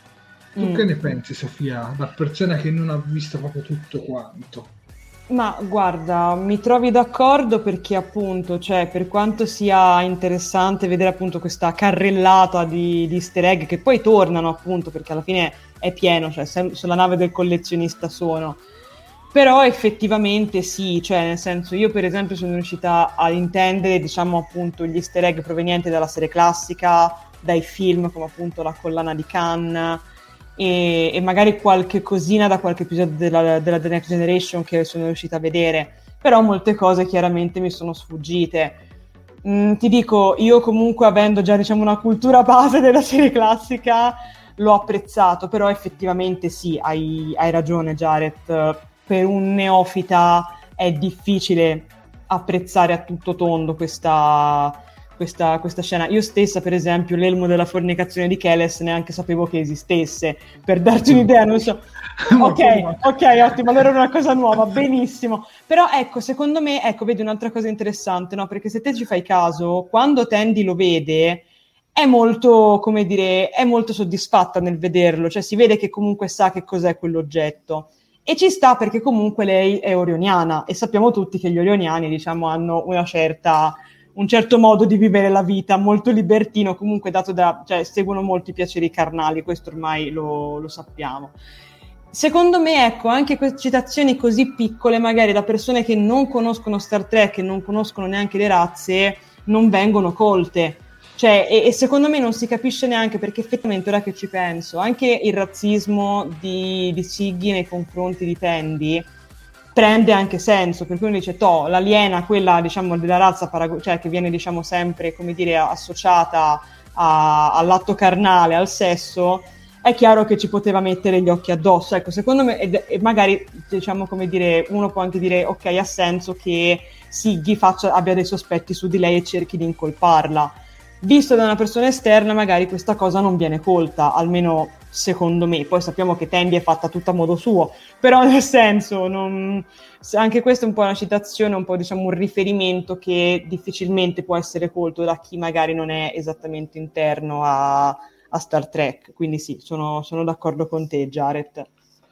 Tu mm. che ne pensi, Sofia, da persona che non ha visto proprio tutto quanto? Ma guarda, mi trovi d'accordo perché appunto, cioè, per quanto sia interessante vedere appunto questa carrellata di, di easter egg che poi tornano appunto, perché alla fine è pieno, cioè sem- sulla nave del collezionista sono, però effettivamente sì, cioè nel senso, io per esempio sono riuscita a intendere, diciamo appunto, gli easter egg provenienti dalla serie classica, dai film come appunto La collana di Khan, E, e magari qualche cosina da qualche episodio della, della The Next Generation che sono riuscita a vedere, però molte cose chiaramente mi sono sfuggite. Mm, ti dico, io comunque avendo già diciamo una cultura base della serie classica l'ho apprezzato, però effettivamente sì, hai, hai ragione Jared, per un neofita è difficile apprezzare a tutto tondo questa... Questa, questa scena. Io stessa, per esempio, l'elmo della fornicazione di Keles neanche sapevo che esistesse, per darti un'idea, non so. Ok, ok, ottimo, allora era una cosa nuova, benissimo. Però ecco, secondo me, ecco, vedi un'altra cosa interessante, no? Perché se te ci fai caso, quando Tandy lo vede, è molto, come dire, è molto soddisfatta nel vederlo, cioè si vede che comunque sa che cos'è quell'oggetto. E ci sta perché comunque lei è orioniana, e sappiamo tutti che gli orioniani, diciamo, hanno una certa... un certo modo di vivere la vita, molto libertino, comunque dato da, cioè seguono molto i piaceri carnali, questo ormai lo, lo sappiamo. Secondo me, ecco, anche queste citazioni così piccole, magari da persone che non conoscono Star Trek e non conoscono neanche le razze, non vengono colte. Cioè, e, e secondo me non si capisce neanche, perché effettivamente, ora che ci penso, anche il razzismo di, di Siggy nei confronti di Tandy prende anche senso, per cui uno dice, toh, l'aliena, quella diciamo della razza parago- cioè che viene diciamo sempre, come dire, associata a, all'atto carnale, al sesso, è chiaro che ci poteva mettere gli occhi addosso. Ecco, secondo me, ed, e magari diciamo, come dire, uno può anche dire, ok, ha senso che Siggy faccia, abbia dei sospetti su di lei e cerchi di incolparla. Visto da una persona esterna, magari questa cosa non viene colta, almeno secondo me. Poi sappiamo che Tandy è fatta tutta a modo suo, però nel senso, non... anche questa è un po' una citazione, un po' diciamo un riferimento che difficilmente può essere colto da chi magari non è esattamente interno a, a Star Trek. Quindi sì, sono, sono d'accordo con te, Jared.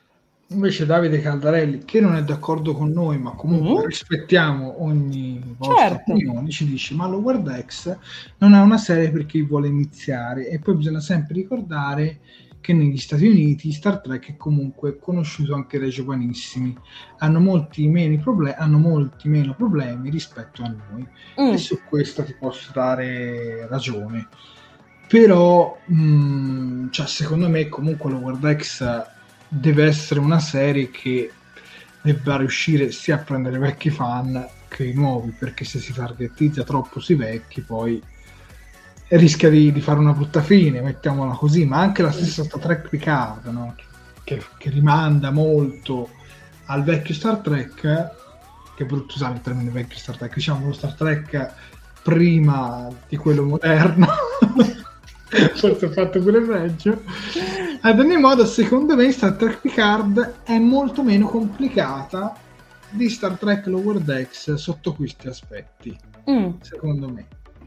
Invece Davide Caldarelli, che non è d'accordo con noi, ma comunque mm-hmm. rispettiamo ogni vostra certo. opinione, ci dice, ma Lower Decks non è una serie per chi vuole iniziare, e poi bisogna sempre ricordare che negli Stati Uniti Star Trek è comunque conosciuto anche dai giovanissimi, hanno molti meno problemi, hanno molti meno problemi rispetto a noi, mm. e su questo ti posso dare ragione. Però mh, cioè, secondo me comunque Lower Decks deve essere una serie che debba riuscire sia a prendere vecchi fan che i nuovi, perché se si targetizza troppo sui vecchi poi rischia di, di fare una brutta fine, mettiamola così. Ma anche la stessa Star Trek Picard, no? che, che rimanda molto al vecchio Star Trek, che è brutto usare il termine vecchio Star Trek, diciamo lo Star Trek prima di quello moderno forse ho fatto pure peggio. Ad ogni modo, secondo me Star Trek Picard è molto meno complicata di Star Trek Lower Decks sotto questi aspetti, mm. secondo me.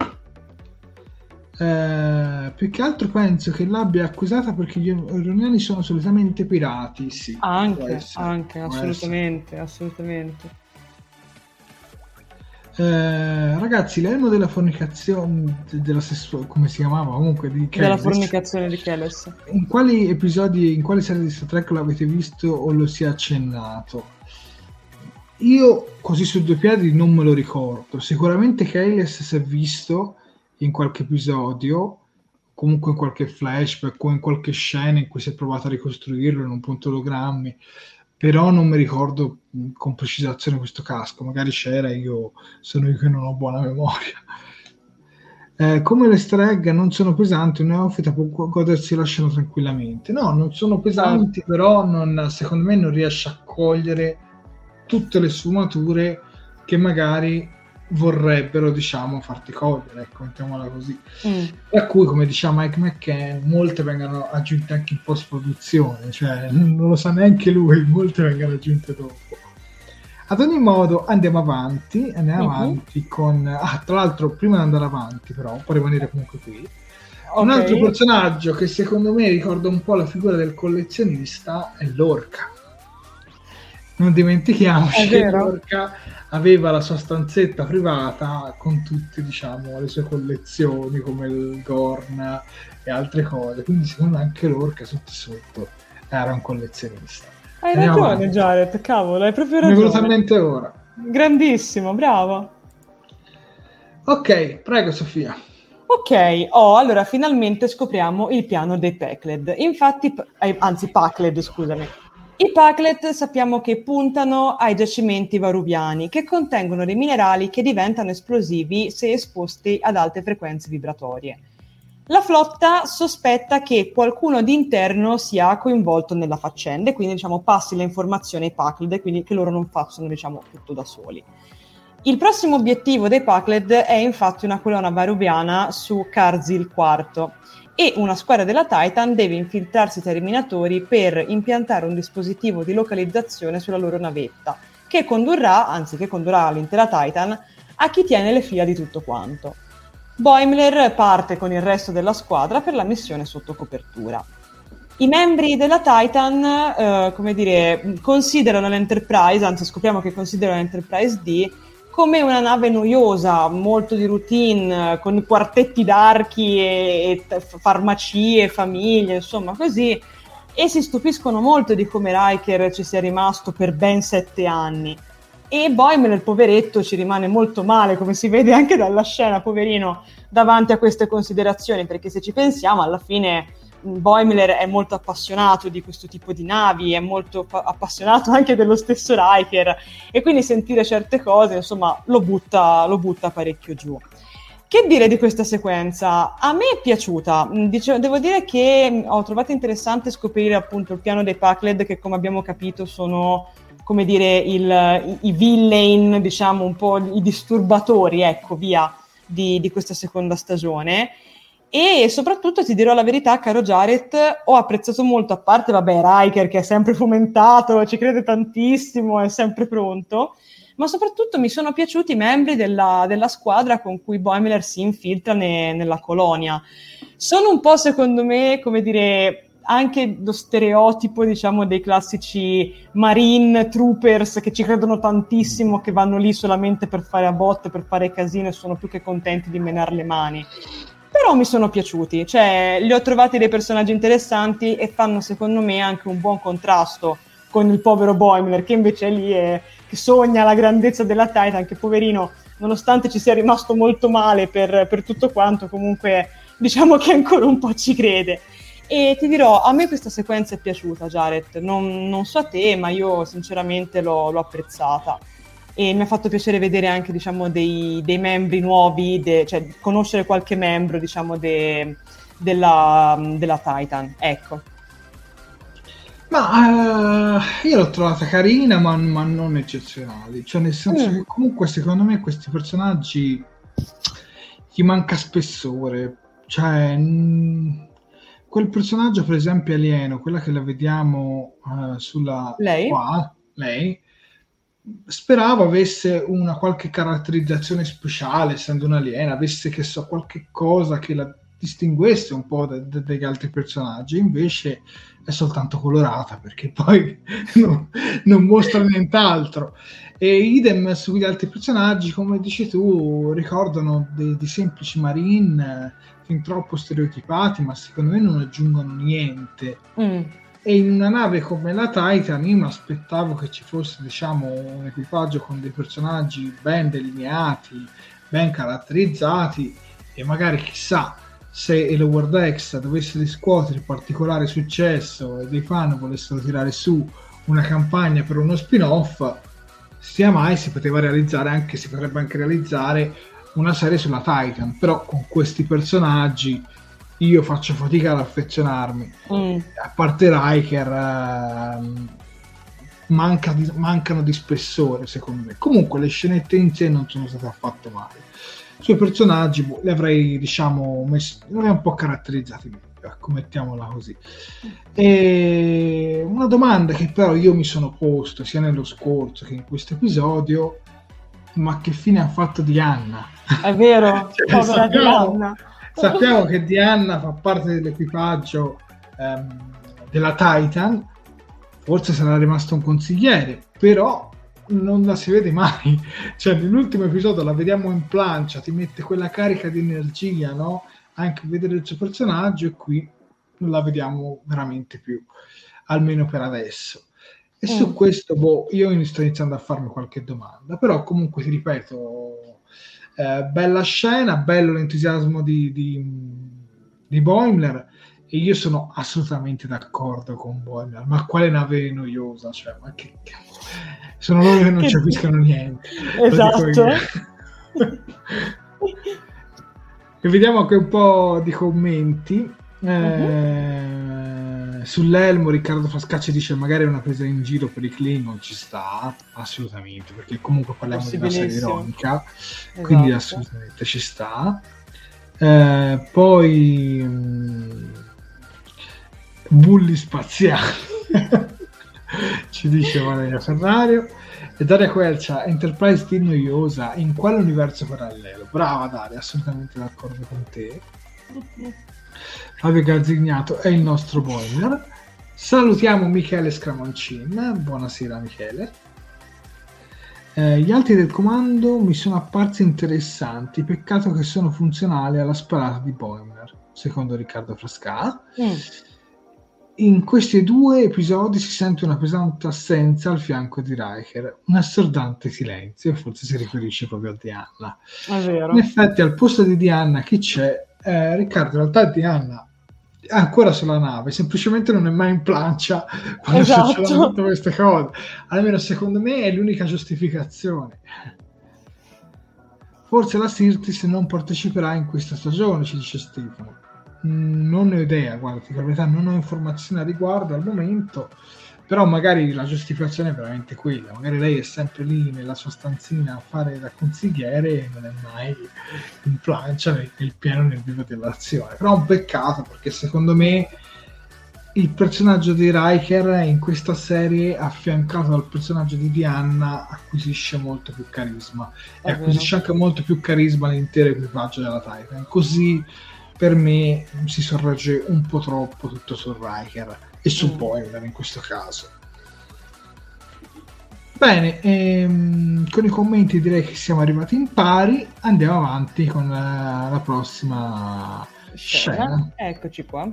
Eh, più che altro penso che l'abbia accusata perché gli iraniani sono solitamente pirati. Sì, anche, essere, anche assolutamente, essere. assolutamente. Eh, ragazzi, l'elmo della fornicazione della sessuale, come si chiamava comunque di Kellis, della fornicazione di Kellis, in quali episodi, in quali serie di Star Trek l'avete visto o lo si è accennato? Io così su due piedi non me lo ricordo. Sicuramente Kellis si è visto in qualche episodio, comunque in qualche flashback o in qualche scena in cui si è provato a ricostruirlo in un punto ologrammi, però non mi ricordo con precisazione questo casco. Magari c'era, io sono io che non ho buona memoria. Eh, come le easter egg non sono pesanti, un neofita può godersi la scena tranquillamente. No, non sono pesanti, no. Però non, secondo me non riesce a cogliere tutte le sfumature che magari vorrebbero, diciamo, farti cogliere, ecco, mettiamola così. Mm. Per cui, come diceva Mike McCann, molte vengono aggiunte anche in post-produzione, cioè non lo sa neanche lui, molte vengono aggiunte dopo. Ad ogni modo, andiamo avanti, andiamo mm-hmm. avanti con... Ah, tra l'altro, prima di andare avanti, però, può rimanere comunque qui, okay. Un altro personaggio che secondo me ricorda un po' la figura del collezionista è Lorca. Non dimentichiamoci che Lorca aveva la sua stanzetta privata con tutte, diciamo, le sue collezioni come il Gorn e altre cose, quindi secondo me anche Lorca sotto sotto era un collezionista. Hai Andiamo ragione avanti. Jared, cavolo, hai proprio ragione. Mi è venuto a mente ora. Grandissimo, bravo. Ok, prego Sofia. Ok, oh, allora finalmente scopriamo il piano dei Pakled. Infatti, eh, anzi Pakled, scusami. I Pakled sappiamo che puntano ai giacimenti varuviani, che contengono dei minerali che diventano esplosivi se esposti ad alte frequenze vibratorie. La flotta sospetta che qualcuno di interno sia coinvolto nella faccenda e quindi, diciamo, passi le informazioni ai Pakled e quindi che loro non facciano, diciamo, tutto da soli. Il prossimo obiettivo dei Pakled è infatti una colonna varuviana su Karzil quarto e una squadra della Titan deve infiltrarsi tra i minatori per impiantare un dispositivo di localizzazione sulla loro navetta, che condurrà, anzi che condurrà l'intera Titan, a chi tiene le fila di tutto quanto. Boimler parte con il resto della squadra per la missione sotto copertura. I membri della Titan, eh, come dire, considerano l'Enterprise, anzi scopriamo che considerano l'Enterprise D come una nave noiosa, molto di routine, con quartetti d'archi e, e farmacie, famiglie, insomma così, e si stupiscono molto di come Riker ci sia rimasto per ben sette anni. E Boimler, il poveretto, ci rimane molto male, come si vede anche dalla scena, poverino, davanti a queste considerazioni, perché se ci pensiamo, alla fine Boimler è molto appassionato di questo tipo di navi, è molto fa- appassionato anche dello stesso Riker, e quindi sentire certe cose, insomma, lo butta, lo butta parecchio giù. Che dire di questa sequenza? A me è piaciuta. Dice, devo dire che ho trovato interessante scoprire appunto il piano dei Pakled, che come abbiamo capito sono, come dire, il, i, i villain, diciamo un po' i disturbatori, ecco, via, di, di questa seconda stagione. E soprattutto, ti dirò la verità, caro Jared, ho apprezzato molto, a parte, vabbè, Riker che è sempre fomentato, ci crede tantissimo, è sempre pronto, ma soprattutto mi sono piaciuti i membri della, della squadra con cui Boimler si infiltra ne, nella colonia. Sono un po', secondo me, come dire, anche lo stereotipo, diciamo, dei classici Marine Troopers che ci credono tantissimo, che vanno lì solamente per fare a botte, per fare casino e sono più che contenti di menare le mani. però mi sono piaciuti, cioè li ho trovati dei personaggi interessanti e fanno secondo me anche un buon contrasto con il povero Boimler, che invece è lì e che sogna la grandezza della Titan, che poverino, nonostante ci sia rimasto molto male per, per tutto quanto, comunque diciamo che ancora un po' ci crede. E ti dirò, a me questa sequenza è piaciuta, Jared, non, non so a te, ma io sinceramente l'ho, l'ho apprezzata. E mi ha fatto piacere vedere anche, diciamo, dei, dei membri nuovi, de, cioè conoscere qualche membro, diciamo, de, della, della Titan, ecco. Ma uh, io l'ho trovata carina, ma, ma non eccezionale, cioè nel senso mm. che comunque secondo me questi personaggi gli manca spessore, cioè mh, quel personaggio per esempio alieno, quella che la vediamo uh, sulla lei? qua, lei speravo avesse una qualche caratterizzazione speciale, essendo un'aliena, avesse che so qualche cosa che la distinguesse un po' da, da, dagli altri personaggi, invece è soltanto colorata perché poi no, non mostra nient'altro. E idem sugli altri personaggi, come dici tu, ricordano dei, dei semplici marine fin troppo stereotipati, ma secondo me non aggiungono niente. Mm. E in una nave come la Titan io mi aspettavo che ci fosse, diciamo, un equipaggio con dei personaggi ben delineati, ben caratterizzati, e magari chissà se il Lower Decks dovesse riscuotere particolare successo e dei fan volessero tirare su una campagna per uno spin-off, sia mai si poteva realizzare, anche si potrebbe anche realizzare una serie sulla Titan, però con questi personaggi io faccio fatica ad affezionarmi. Mm. A parte Riker, eh, manca di, mancano di spessore secondo me. Comunque le scenette in sé non sono state affatto male. Sui personaggi boh, li avrei, diciamo, messi, li avrei un po' caratterizzati meglio, ecco, mettiamola così. E una domanda che però io mi sono posto sia nello scorso che in questo episodio: ma che fine ha fatto Diana? È vero, cioè, povera sappiamo, Diana. Sappiamo che Diana fa parte dell'equipaggio ehm, della Titan, forse sarà rimasto un consigliere, però non la si vede mai, cioè nell'ultimo episodio la vediamo in plancia, ti mette quella carica di energia, no? Anche vedere il suo personaggio, e qui non la vediamo veramente più, almeno per adesso. E mm. su questo boh, io sto iniziando a farmi qualche domanda, però comunque ti ripeto, eh, bella scena, bello l'entusiasmo di, di, di Boimler, e io sono assolutamente d'accordo con Boimler, ma quale nave noiosa, cioè, ma che cazzo, sono loro che non che... capiscono niente. Esatto. E vediamo anche un po' di commenti. eh, uh-huh. Sull'elmo Riccardo Frascacci dice magari una presa in giro per i Klingon, ci sta assolutamente, perché comunque parliamo di una serie ironica, esatto. Quindi assolutamente ci sta. Eh, poi mh, bulli spaziali ci dice Valeria Ferrario. E Daria Quercia: Enterprise T noiosa, in quale universo parallelo? Brava Daria, assolutamente d'accordo con te. Fabio Garzignato è il nostro Boimler. Salutiamo Michele Scramoncin, buonasera Michele. Eh, gli altri del comando mi sono apparsi interessanti, peccato che sono funzionali alla sparata di Boimler, secondo Riccardo Frasca. Mm. In questi due episodi si sente una pesante assenza al fianco di Riker, un assordante silenzio, e forse si riferisce proprio a Diana. È vero. In effetti al posto di Diana chi c'è? Eh, Riccardo, in realtà Diana è ancora sulla nave, semplicemente non è mai in plancia quando esatto. succedono tutte queste cose. Almeno secondo me è l'unica giustificazione. Forse la Sirtis non parteciperà in questa stagione, ci dice Stefano. Non ne ho idea, guarda, per la verità non ho informazioni a riguardo al momento, però magari la giustificazione è veramente quella, magari lei è sempre lì nella sua stanzina a fare da consigliere e non è mai in plancia nel, nel pieno nel vivo dell'azione. Però è un peccato, perché secondo me il personaggio di Riker in questa serie, affiancato dal personaggio di Diana, acquisisce molto più carisma è e vero. acquisisce anche molto più carisma l'intero equipaggio della Titan, così per me si sorregge un po' troppo tutto su Riker e su mm. Boimler in questo caso. Bene, ehm, con i commenti direi che siamo arrivati in pari, andiamo avanti con la, la prossima scena. scena. Eccoci qua.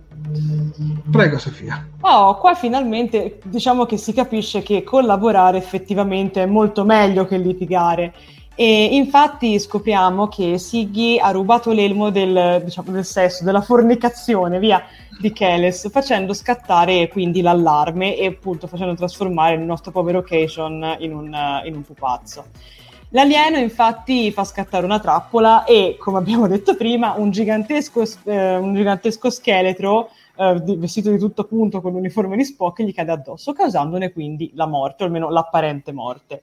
Prego Sofia. Oh, qua finalmente diciamo che si capisce che collaborare effettivamente è molto meglio che litigare. E infatti scopriamo che Siggy ha rubato l'elmo del, diciamo, del sesso, della fornicazione, via, di Keles, facendo scattare quindi l'allarme e appunto facendo trasformare il nostro povero Keishon in un, in un pupazzo. L'alieno infatti fa scattare una trappola e, come abbiamo detto prima, un gigantesco, eh, un gigantesco scheletro eh, di, vestito di tutto punto con l'uniforme di Spock gli cade addosso, causandone quindi la morte, o almeno l'apparente morte.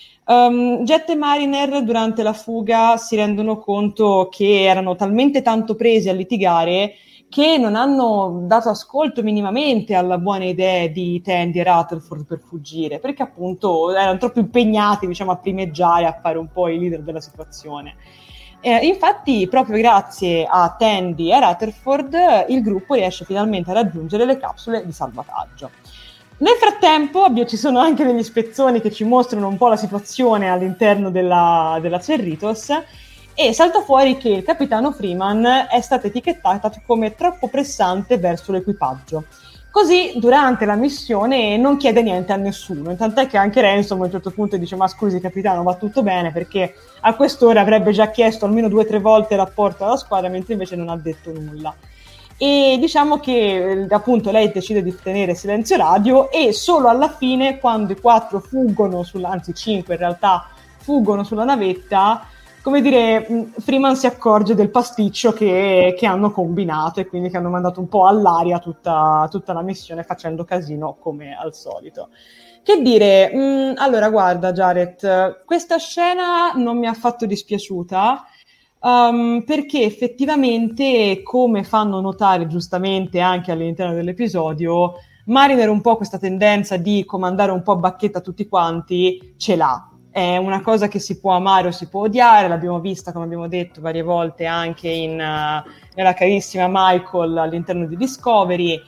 Um, Jet e Mariner durante la fuga si rendono conto che erano talmente tanto presi a litigare che non hanno dato ascolto minimamente alla buona idea di Tandy e Rutherford per fuggire, perché appunto erano troppo impegnati, diciamo, a primeggiare, a fare un po' i leader della situazione. Eh, infatti, proprio grazie a Tandy e Rutherford, il gruppo riesce finalmente a raggiungere le capsule di salvataggio. Nel frattempo ci sono anche degli spezzoni che ci mostrano un po' la situazione all'interno della, della Cerritos e salta fuori che il capitano Freeman è stato etichettato come troppo pressante verso l'equipaggio. Così durante la missione non chiede niente a nessuno, tant'è che anche Ransom a un certo punto dice: ma scusi capitano, va tutto bene, perché a quest'ora avrebbe già chiesto almeno due o tre volte il rapporto alla squadra, mentre invece non ha detto nulla. E diciamo che appunto lei decide di tenere silenzio radio e solo alla fine, quando i quattro fuggono, sulla, anzi cinque in realtà, fuggono sulla navetta, come dire, Freeman si accorge del pasticcio che, che hanno combinato e quindi che hanno mandato un po' all'aria tutta, tutta la missione facendo casino come al solito. Che dire, mh, allora guarda Jared, questa scena non mi ha affatto dispiaciuta, Um, perché effettivamente, come fanno notare giustamente anche all'interno dell'episodio, Mariner un po' questa tendenza di comandare un po' a bacchetta tutti quanti ce l'ha. È una cosa che si può amare o si può odiare, l'abbiamo vista, come abbiamo detto, varie volte anche in, uh, nella carissima Michael all'interno di Discovery,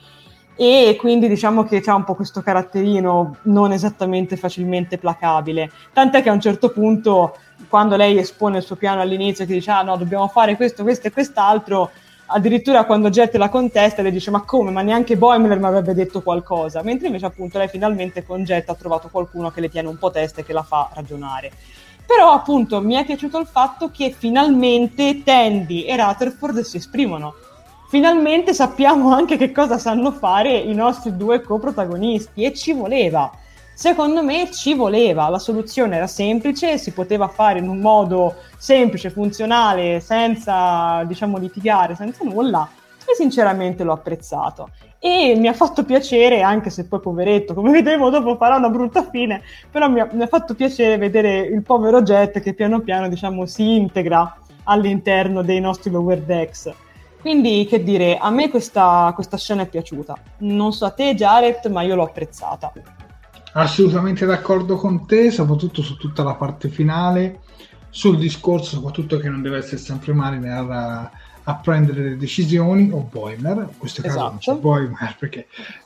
e quindi diciamo che c'ha un po' questo caratterino non esattamente facilmente placabile, tant'è che a un certo punto, quando lei espone il suo piano all'inizio, che dice ah no, dobbiamo fare questo, questo e quest'altro, addirittura quando Jet la contesta le dice ma come, ma neanche Boimler mi avrebbe detto qualcosa, mentre invece appunto lei finalmente con Jet ha trovato qualcuno che le tiene un po' testa e che la fa ragionare. Però appunto mi è piaciuto il fatto che finalmente Tandy e Rutherford si esprimono. Finalmente sappiamo anche che cosa sanno fare i nostri due coprotagonisti e ci voleva. Secondo me ci voleva, la soluzione era semplice, si poteva fare in un modo semplice, funzionale, senza, diciamo, litigare, senza nulla, e sinceramente l'ho apprezzato. E mi ha fatto piacere, anche se poi poveretto, come vedremo dopo farà una brutta fine, però mi ha, mi ha fatto piacere vedere il povero Jet che piano piano, diciamo, si integra all'interno dei nostri Lower Decks. Quindi, che dire, a me questa, questa scena è piaciuta. Non so a te, Jared, ma io l'ho apprezzata. Assolutamente d'accordo con te, soprattutto su tutta la parte finale, sul discorso soprattutto che non deve essere sempre Mariner a, a prendere le decisioni, o Boimler, in questo caso esatto. Non c'è Boimler, perché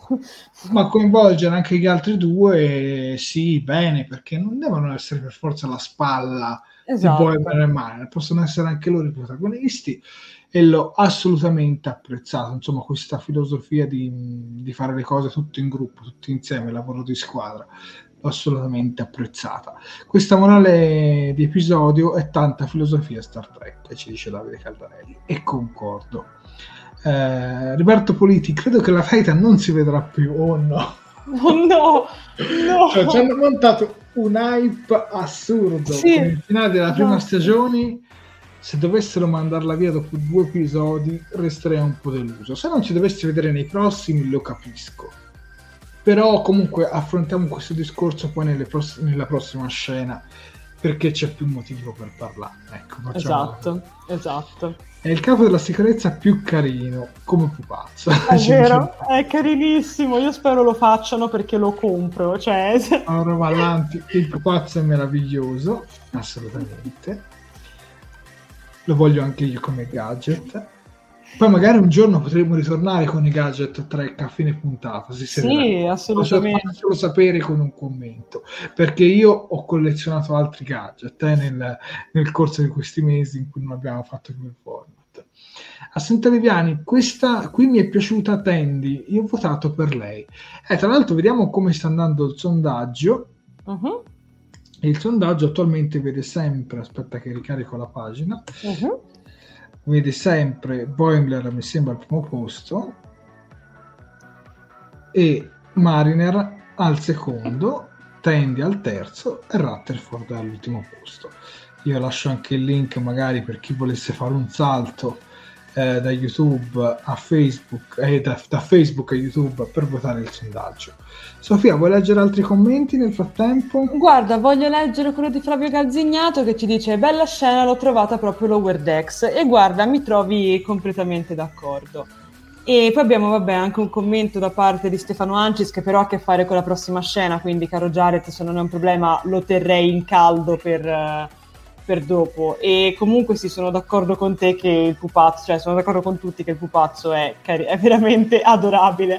ma coinvolgere anche gli altri due, sì, bene, perché non devono essere per forza alla spalla esatto. di Boimler e Mariner, possono essere anche loro i protagonisti. E l'ho assolutamente apprezzato, insomma, questa filosofia di, di fare le cose tutto in gruppo, tutti insieme, lavoro di squadra, l'ho assolutamente apprezzata. Questa morale di episodio è tanta filosofia Star Trek, ci dice Davide Caldarelli, e concordo. Eh, Roberto Politi, credo che la Titan non si vedrà più, oh no? Oh no, no. Cioè, ci hanno montato un hype assurdo sì. per il finale della prima no. stagione. Se dovessero mandarla via dopo due episodi resterei un po' deluso. Se non ci dovessi vedere nei prossimi lo capisco, però comunque affrontiamo questo discorso poi nelle pross- nella prossima scena, perché c'è più motivo per parlare. Ecco, esatto, esatto. È il capo della sicurezza più carino, come pupazzo. È vero, è carinissimo, io spero lo facciano perché lo compro. Cioè... Allora va avanti, il pupazzo è meraviglioso, assolutamente. Lo voglio anche io come gadget. Poi magari un giorno potremo ritornare con i gadget Trek a fine puntata. Si sì, assolutamente. Facciamolo sapere con un commento, perché io ho collezionato altri gadget eh, nel, nel corso di questi mesi in cui non abbiamo fatto quel format. A Santa Viviani, questa qui mi è piaciuta Tandy, io ho votato per lei. Eh, tra l'altro vediamo come sta andando il sondaggio. Uh-huh. Il sondaggio attualmente vede sempre, aspetta che ricarico la pagina, uh-huh. vede sempre Boimler mi sembra al primo posto e Mariner al secondo, Tandy al terzo e Rutherford all'ultimo posto. Io lascio anche il link magari per chi volesse fare un salto eh, da YouTube a Facebook e eh, da, da Facebook a YouTube per votare il sondaggio. Sofia, vuoi leggere altri commenti nel frattempo? Guarda, voglio leggere quello di Flavio Calzignato che ci dice: bella scena, l'ho trovata proprio Lower Decks, e guarda, mi trovi completamente d'accordo. E poi abbiamo vabbè anche un commento da parte di Stefano Ancis che però ha a che fare con la prossima scena, quindi caro Jared, se non è un problema lo terrei in caldo per, uh, per dopo. E comunque sì, sono d'accordo con te che il pupazzo, cioè sono d'accordo con tutti che il pupazzo è, è veramente adorabile.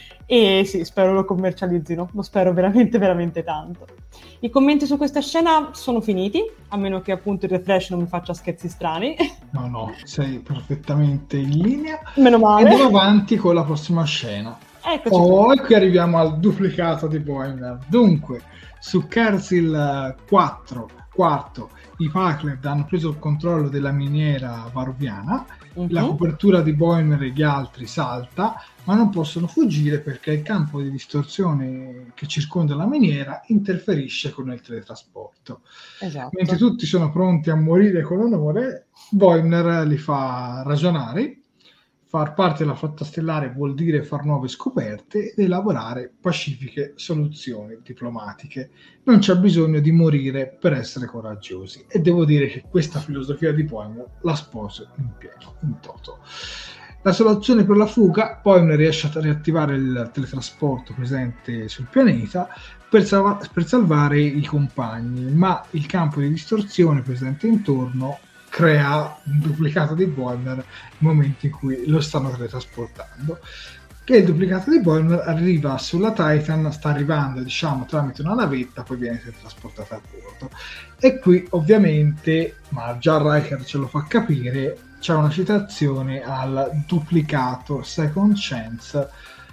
E sì, spero lo commercializzino, lo spero veramente veramente tanto. I commenti su questa scena sono finiti, a meno che appunto il refresh non mi faccia scherzi strani. No, no, sei perfettamente in linea. Meno male. E andiamo avanti con la prossima scena. Eccoci. Oh, e qui arriviamo al duplicato di Boimler. Dunque, su Kersil quattro, quarto, i Pakler hanno preso il controllo della miniera varoviana. Uh-huh. La copertura di Boimler e gli altri salta, ma non possono fuggire perché il campo di distorsione che circonda la miniera interferisce con il teletrasporto. Esatto. Mentre tutti sono pronti a morire con onore, Boimler li fa ragionare. Far parte della flotta stellare vuol dire far nuove scoperte ed elaborare pacifiche soluzioni diplomatiche. Non c'è bisogno di morire per essere coraggiosi. E devo dire che questa filosofia di Boimler la sposo in pieno, in toto. La soluzione per la fuga, Boimler riesce a riattivare il teletrasporto presente sul pianeta per, salva- per salvare i compagni, ma il campo di distorsione presente intorno crea un duplicato di Boimler nel momento in cui lo stanno teletrasportando. Che il duplicato di Boimler arriva sulla Titan, sta arrivando diciamo tramite una navetta, poi viene teletrasportato a bordo. E qui ovviamente, ma già Riker ce lo fa capire, c'è una citazione al duplicato Second Chance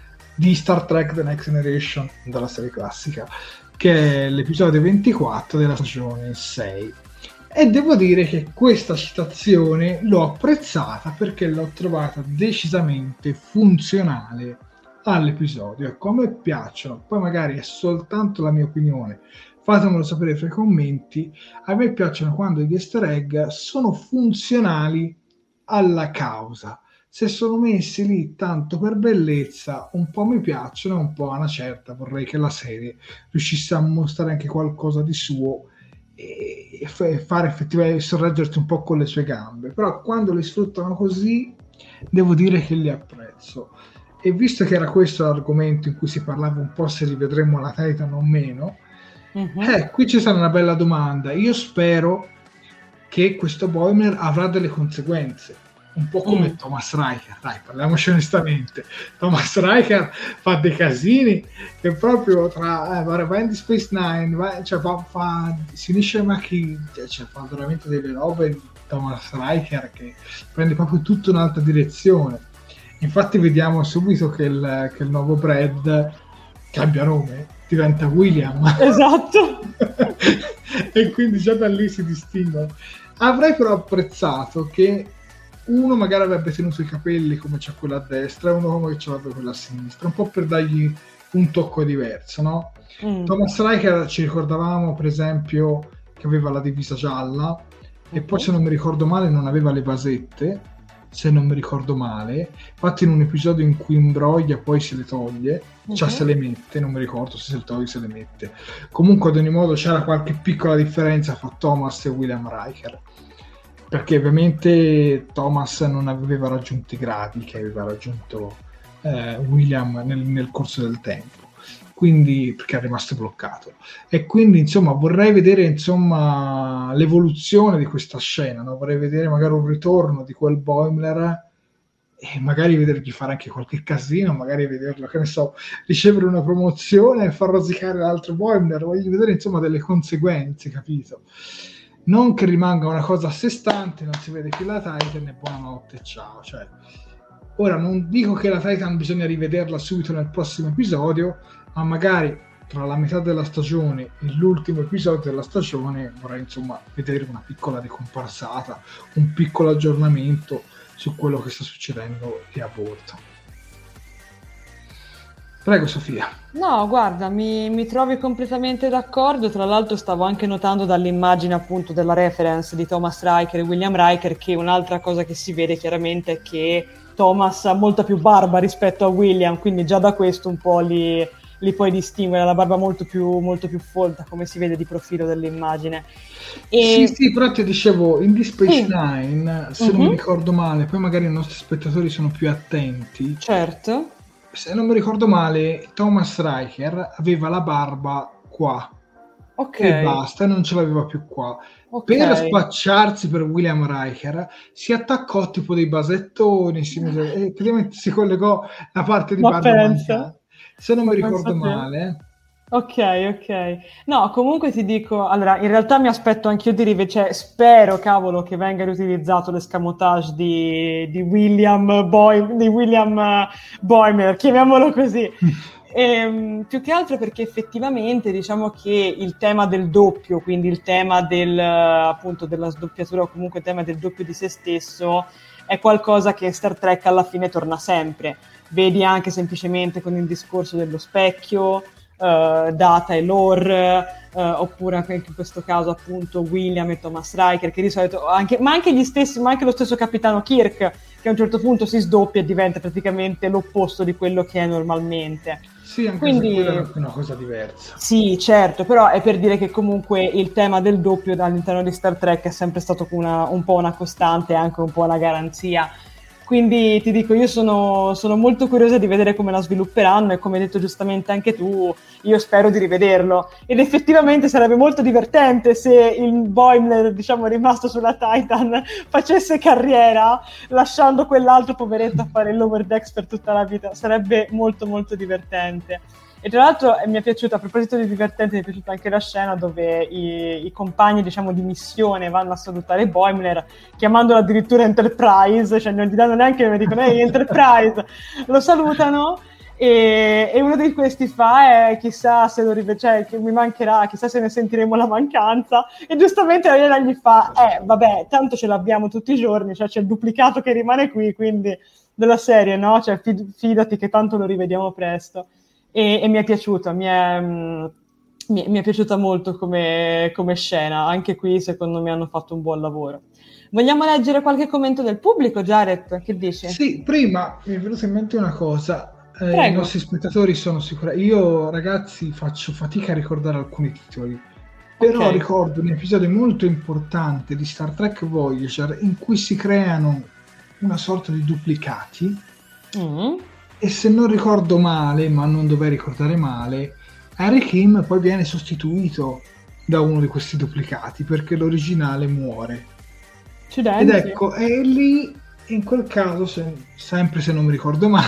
di Star Trek The Next Generation, dalla serie classica, che è l'episodio ventiquattro della stagione sei. E devo dire che questa citazione l'ho apprezzata perché l'ho trovata decisamente funzionale all'episodio. E come piacciono, poi magari è soltanto la mia opinione, fatemelo sapere fra i commenti, a me piacciono quando gli easter egg sono funzionali alla causa. Se sono messi lì tanto per bellezza, un po' mi piacciono, un po' a una certa vorrei che la serie riuscisse a mostrare anche qualcosa di suo e fare effettivamente sorreggerti un po' con le sue gambe. Però quando li sfruttano così devo dire che li apprezzo. E visto che era questo l'argomento in cui si parlava un po' se rivedremo la Titan o meno, uh-huh. eh, qui ci sarà una bella domanda. Io spero che questo Boimler avrà delle conseguenze, un po' come mm. Thomas Riker, dai, parliamoci onestamente. Thomas Riker fa dei casini che proprio tra eh, va in Space Nine, va, cioè fa, fa, si unisce a chi, cioè fa veramente delle robe di Thomas Riker che prende proprio tutta un'altra direzione. Infatti vediamo subito che il, che il nuovo Brad cambia nome, diventa William. Esatto. E quindi già da lì si distinguono. Avrei però apprezzato che uno magari avrebbe tenuto i capelli come c'è quello a destra e uno come ce l'aveva quello a sinistra, un po' per dargli un tocco diverso, no? Mm. Thomas Riker ci ricordavamo per esempio che aveva la divisa gialla mm-hmm. e poi se non mi ricordo male non aveva le vasette, se non mi ricordo male, infatti in un episodio in cui imbroglia poi se le toglie, mm-hmm. cioè se le mette, non mi ricordo se se le toglie se le mette, comunque ad ogni modo c'era qualche piccola differenza fra Thomas e William Riker, perché ovviamente Thomas non aveva raggiunto i gradi che aveva raggiunto eh, William nel, nel corso del tempo, quindi perché è rimasto bloccato. E quindi insomma vorrei vedere insomma l'evoluzione di questa scena, no? Vorrei vedere magari un ritorno di quel Boimler e magari vedergli fare anche qualche casino, magari vederlo, che ne so, ricevere una promozione e far rosicare l'altro Boimler, voglio vedere insomma delle conseguenze, capito? Non che rimanga una cosa a sé stante, non si vede più la Titan e buonanotte, ciao. Cioè, ora non dico che la Titan bisogna rivederla subito nel prossimo episodio, ma magari tra la metà della stagione e l'ultimo episodio della stagione vorrei insomma vedere una piccola ricomparsata, un piccolo aggiornamento su quello che sta succedendo lì a bordo. Prego Sofia. No, guarda, mi, mi trovi completamente d'accordo. Tra l'altro stavo anche notando dall'immagine appunto della reference di Thomas Riker e William Riker che un'altra cosa che si vede chiaramente è che Thomas ha molta più barba rispetto a William, quindi già da questo un po' li, li puoi distinguere, la barba molto più, molto più folta, come si vede di profilo dell'immagine. E... Sì, sì, però ti dicevo, in Deep Space sì. Nine, se uh-huh. non mi ricordo male, poi magari i nostri spettatori sono più attenti. Certo. Se non mi ricordo male, Thomas Riker aveva la barba qua. Ok. E basta, non ce l'aveva più qua. Okay. Per spacciarsi per William Riker si attaccò tipo dei basettoni, si mise, e praticamente si collegò la parte di Ma barba pensa. mancata. Se non Ma mi ricordo male, eh. Ok, ok. No, comunque ti dico, allora, in realtà mi aspetto anch'io di rivedere, cioè, spero, cavolo, che venga riutilizzato l'escamotage di, di William Boy, di William uh, Boimler, chiamiamolo così. E, più che altro perché effettivamente diciamo che il tema del doppio, quindi il tema del, appunto, della sdoppiatura o comunque il tema del doppio di se stesso è qualcosa che in Star Trek alla fine torna sempre. Vedi anche semplicemente con il discorso dello specchio, Uh, Data e Lore, uh, oppure anche in questo caso appunto William e Thomas Riker, che di solito anche, ma anche gli stessi, ma anche lo stesso capitano Kirk, che a un certo punto si sdoppia e diventa praticamente l'opposto di quello che è normalmente. Sì, anche Quindi, se quella è una cosa diversa. Sì, certo, però è per dire che comunque il tema del doppio all'interno di Star Trek è sempre stato una, un po' una costante e anche un po' una garanzia. Quindi ti dico, io sono, sono molto curiosa di vedere come la svilupperanno e come hai detto giustamente anche tu, io spero di rivederlo. Ed effettivamente sarebbe molto divertente se il Boimler, diciamo, rimasto sulla Titan facesse carriera lasciando quell'altro poveretto a fare il Lower Decks per tutta la vita. Sarebbe molto molto divertente. E tra l'altro mi è piaciuta, a proposito di divertente, mi è piaciuta anche la scena dove i, i compagni, diciamo, di missione vanno a salutare Boimler, chiamandolo addirittura Enterprise, cioè non gli danno neanche, mi dicono ehi Enterprise, lo salutano e, e uno di questi fa eh, chissà se lo rive- cioè che mi mancherà, chissà se ne sentiremo la mancanza, e giustamente Ariana gli fa eh vabbè, tanto ce l'abbiamo tutti i giorni, cioè c'è il duplicato che rimane qui, quindi della serie, no? Cioè fid- fidati che tanto lo rivediamo presto. E, e mi è piaciuta, mi è, mm, mi, mi è piaciuta molto come, come scena, anche qui secondo me hanno fatto un buon lavoro. Vogliamo leggere qualche commento del pubblico, Jared? Che dici? Sì, prima mi è venuta in mente una cosa, eh, i nostri spettatori sono sicuri, io ragazzi faccio fatica a ricordare alcuni titoli, però okay. ricordo un episodio molto importante di Star Trek Voyager in cui si creano una sorta di duplicati, mm. e se non ricordo male, ma non dovrei ricordare male, Harry Kim poi viene sostituito da uno di questi duplicati perché l'originale muore. Accidenti. Ed ecco, e lì in quel caso, se, sempre se non mi ricordo male,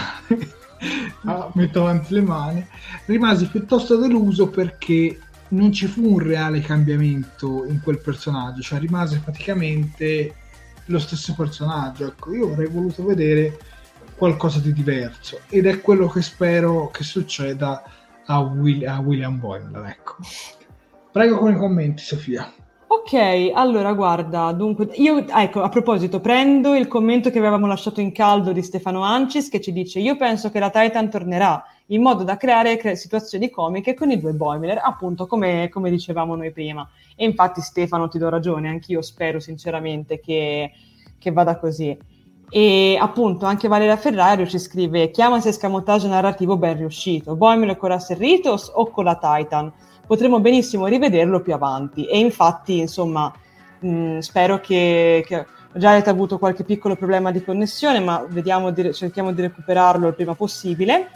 ah, metto avanti le mani, rimasi piuttosto deluso perché non ci fu un reale cambiamento in quel personaggio, cioè rimase praticamente lo stesso personaggio. Ecco, io avrei voluto vedere qualcosa di diverso ed è quello che spero che succeda a, Will, a William Boimler. Ecco. Prego con i commenti, Sofia. Ok, allora guarda, dunque io, ecco, a proposito, prendo il commento che avevamo lasciato in caldo di Stefano Ancis che ci dice: io penso che la Titan tornerà in modo da creare cre- situazioni comiche con i due Boimler, appunto come, come dicevamo noi prima. E infatti Stefano, ti do ragione, anch'io spero sinceramente che, che vada così. E appunto anche Valeria Ferrario ci scrive: chiamasi escamotage narrativo ben riuscito, Boimler con Russell Ritos o con la Titan, potremo benissimo rivederlo più avanti. E infatti insomma mh, spero che, che Jared ha avuto qualche piccolo problema di connessione, ma vediamo di, cerchiamo di recuperarlo il prima possibile.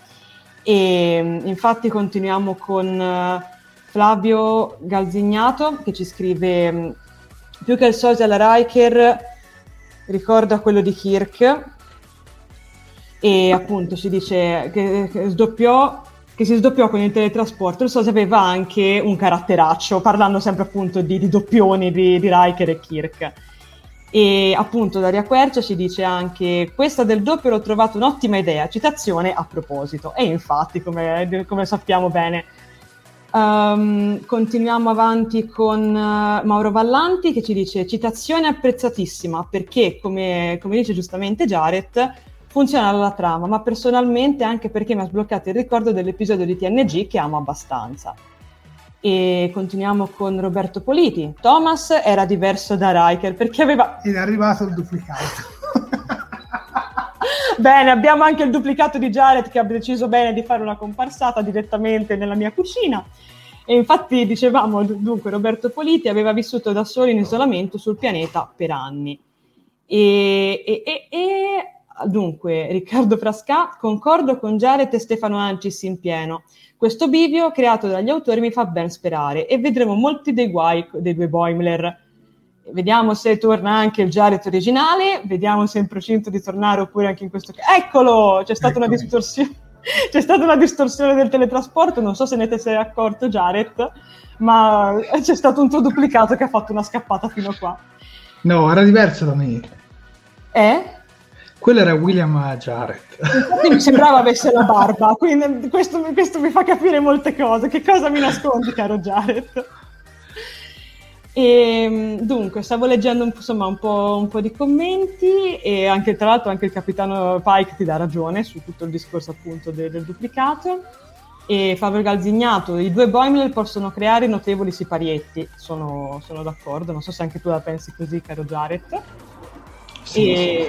E mh, infatti continuiamo con uh, Flavio Galzignato che ci scrive: mh, più che il social Riker ricorda quello di Kirk. e appunto si dice che, che sdoppiò che si sdoppiò con il teletrasporto. So se aveva anche un caratteraccio, parlando sempre appunto di, di doppioni di, di Riker e Kirk. E appunto Daria Quercia ci dice anche: questa del doppio l'ho trovato un'ottima idea, citazione a proposito. E infatti, come, come sappiamo bene. Um, continuiamo avanti con uh, Mauro Vallanti che ci dice: citazione apprezzatissima perché, come, come dice giustamente Jared, funziona la trama, ma personalmente anche perché mi ha sbloccato il ricordo dell'episodio di T N G che amo abbastanza. E continuiamo con Roberto Politi. Thomas era diverso da Riker perché aveva... Ed è arrivato il duplicato. Bene, abbiamo anche il duplicato di Jared che ha deciso bene di fare una comparsata direttamente nella mia cucina. E infatti dicevamo, dunque, Roberto Politi aveva vissuto da solo in isolamento sul pianeta per anni. E... e, e, e... Dunque, Riccardo Frasca, concordo con Jared e Stefano Ancis in pieno. Questo bivio creato dagli autori mi fa ben sperare e vedremo molti dei guai dei due Boimler. Vediamo se torna anche il Jared originale, vediamo se è in procinto di tornare oppure anche in questo caso. Eccolo! C'è stata una distorsione. C'è stata una distorsione del teletrasporto, non so se ne te sei accorto, Jared, ma c'è stato un tuo duplicato che ha fatto una scappata fino a qua. No, era diverso da me. Eh? Quello era William Jarrett. Infatti mi sembrava avesse la barba, quindi questo, questo mi fa capire molte cose. Che cosa mi nascondi, caro Jarrett? E, dunque, stavo leggendo insomma un po', un po' di commenti e anche tra l'altro anche il capitano Pike ti dà ragione su tutto il discorso appunto del, del duplicato. E Fabio Galzignato: i due Boimler possono creare notevoli siparietti. Sono, sono d'accordo, non so se anche tu la pensi così, caro Jarrett. Sì, e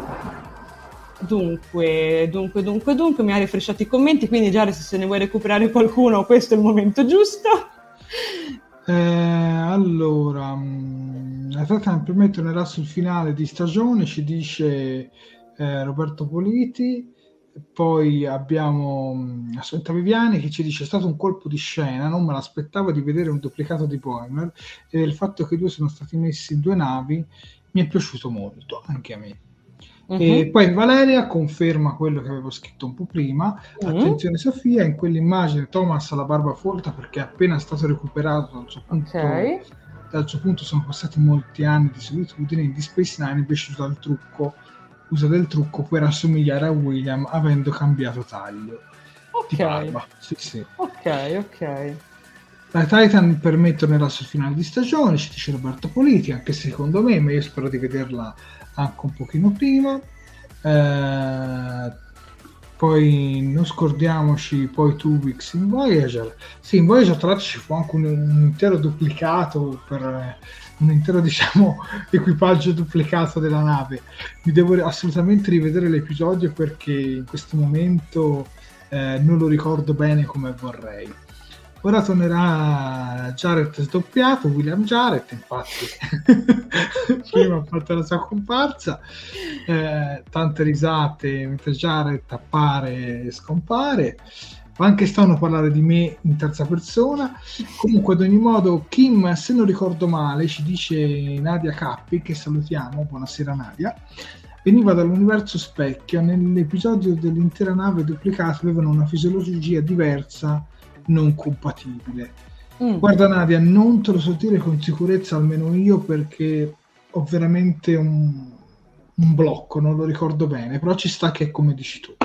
sì. Dunque, dunque, dunque, dunque, mi ha rifresciato i commenti, quindi Jared, se se ne vuoi recuperare qualcuno, questo è il momento giusto. Eh, allora, la Tata per me tornerà sul finale di stagione, ci dice eh, Roberto Politi. Poi abbiamo Assunta Viviani che ci dice: è stato un colpo di scena, non me l'aspettavo di vedere un duplicato di Boimler, e il fatto che i due sono stati messi in due navi mi è piaciuto molto, anche a me. Uh-huh. E poi Valeria conferma quello che avevo scritto un po' prima. Uh-huh. Attenzione Sofia, in quell'immagine Thomas ha la barba folta perché è appena stato recuperato dal suo punto. Okay. Dal suo punto sono passati molti anni di solitudine. In Deep Space Nine invece usa il trucco usa del trucco per assomigliare a William avendo cambiato taglio. Ok. Di barba. Sì, sì. Ok, ok. La Titan per me tornerà sul finale di stagione, ci dice Roberto Politi, anche secondo me, ma io spero di vederla anche un pochino prima. Eh, poi non scordiamoci poi Two Weeks in Voyager. Sì, in Voyager tra l'altro ci fu anche un, un intero duplicato per eh, un intero diciamo equipaggio duplicato della nave. Mi devo assolutamente rivedere l'episodio perché in questo momento eh, non lo ricordo bene come vorrei. Ora tornerà Jarrett sdoppiato, William Jarrett, infatti prima ha fatto la sua comparsa, eh, tante risate mentre Jarrett appare e scompare, anche stanno a parlare di me in terza persona. Comunque ad ogni modo Kim, se non ricordo male, ci dice Nadia Cappi, che salutiamo, buonasera Nadia, veniva dall'universo specchio, nell'episodio dell'intera nave duplicata avevano una fisiologia diversa, non compatibile. Mm. Guarda Nadia, non te lo so dire con sicurezza, almeno io, perché ho veramente un, un blocco, non lo ricordo bene, però ci sta che è come dici tu.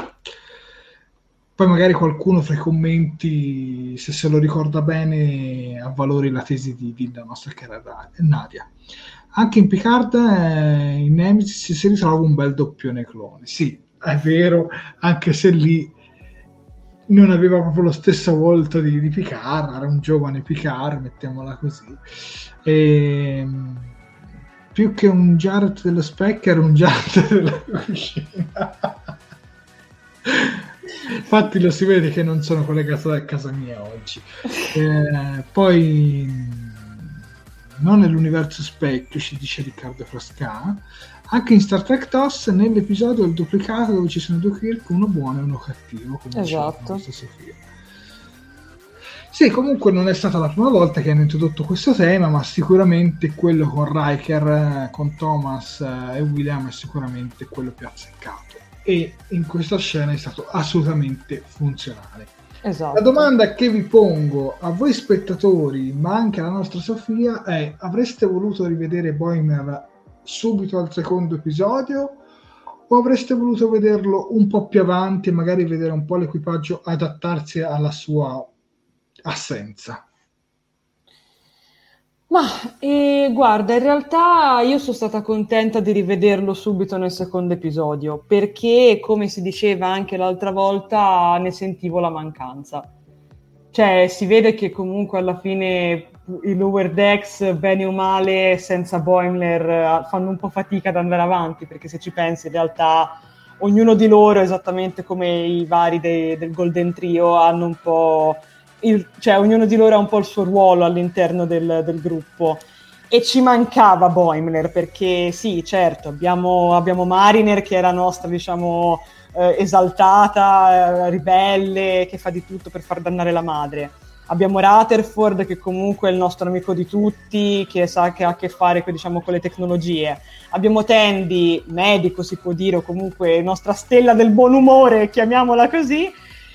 Poi magari qualcuno fra i commenti, se se lo ricorda bene, avvalori la tesi di, di la nostra cara Nadia. Anche in Picard, eh, in Nemesis si ritrova un bel doppione clone. Sì, è vero, anche se lì non aveva proprio lo stesso volto di, di Picard, era un giovane Picard, mettiamola così. E, più che un Jarrett dello specchio, era un Jarrett della cucina. Infatti lo si vede che non sono collegato a casa mia oggi. Eh, poi non nell'universo specchio, ci dice Riccardo Frasca, anche in Star Trek TOS nell'episodio del duplicato dove ci sono due Kirk, uno buono e uno cattivo, come esatto. diceva Sofia. Sì, comunque non è stata la prima volta che hanno introdotto questo tema, ma sicuramente quello con Riker, con Thomas e William è sicuramente quello più azzeccato. e in questa scena è stato assolutamente funzionale. Esatto. La domanda che vi pongo a voi spettatori, ma anche alla nostra Sofia, è: avreste voluto rivedere Boimler subito al secondo episodio o avreste voluto vederlo un po' più avanti e magari vedere un po' l'equipaggio adattarsi alla sua assenza? Ma eh, guarda, in realtà io sono stata contenta di rivederlo subito nel secondo episodio, perché, come si diceva anche l'altra volta, ne sentivo la mancanza. Cioè, si vede che comunque alla fine i Lower Decks, bene o male, senza Boimler, fanno un po' fatica ad andare avanti, perché se ci pensi, in realtà ognuno di loro, esattamente come i vari dei, del Golden Trio, hanno un po'... Il, cioè ognuno di loro ha un po' il suo ruolo all'interno del, del gruppo, e ci mancava Boimler, perché sì, certo, abbiamo, abbiamo Mariner che era nostra, diciamo, eh, esaltata, eh, ribelle, che fa di tutto per far dannare la madre. Abbiamo Rutherford che comunque è il nostro amico di tutti, che sa che ha a che fare, diciamo, con le tecnologie. Abbiamo Tandy, medico si può dire, o comunque nostra stella del buon umore, chiamiamola così.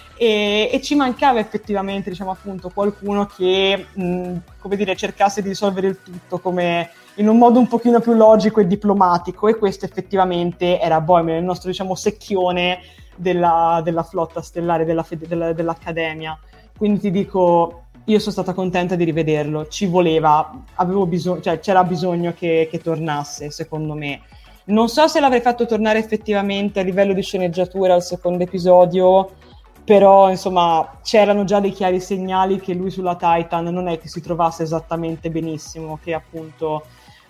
E, e ci mancava effettivamente, diciamo, appunto, qualcuno che mh, come dire, cercasse di risolvere il tutto come in un modo un pochino più logico e diplomatico, e questo effettivamente era Boimler, il nostro, diciamo, secchione della, della flotta stellare, della, della, dell'Accademia. Quindi ti dico, io sono stata contenta di rivederlo, ci voleva, avevo bisogno, cioè c'era bisogno che, che tornasse, secondo me. Non so se l'avrei fatto tornare effettivamente a livello di sceneggiatura al secondo episodio, però insomma c'erano già dei chiari segnali che lui sulla Titan non è che si trovasse esattamente benissimo, che appunto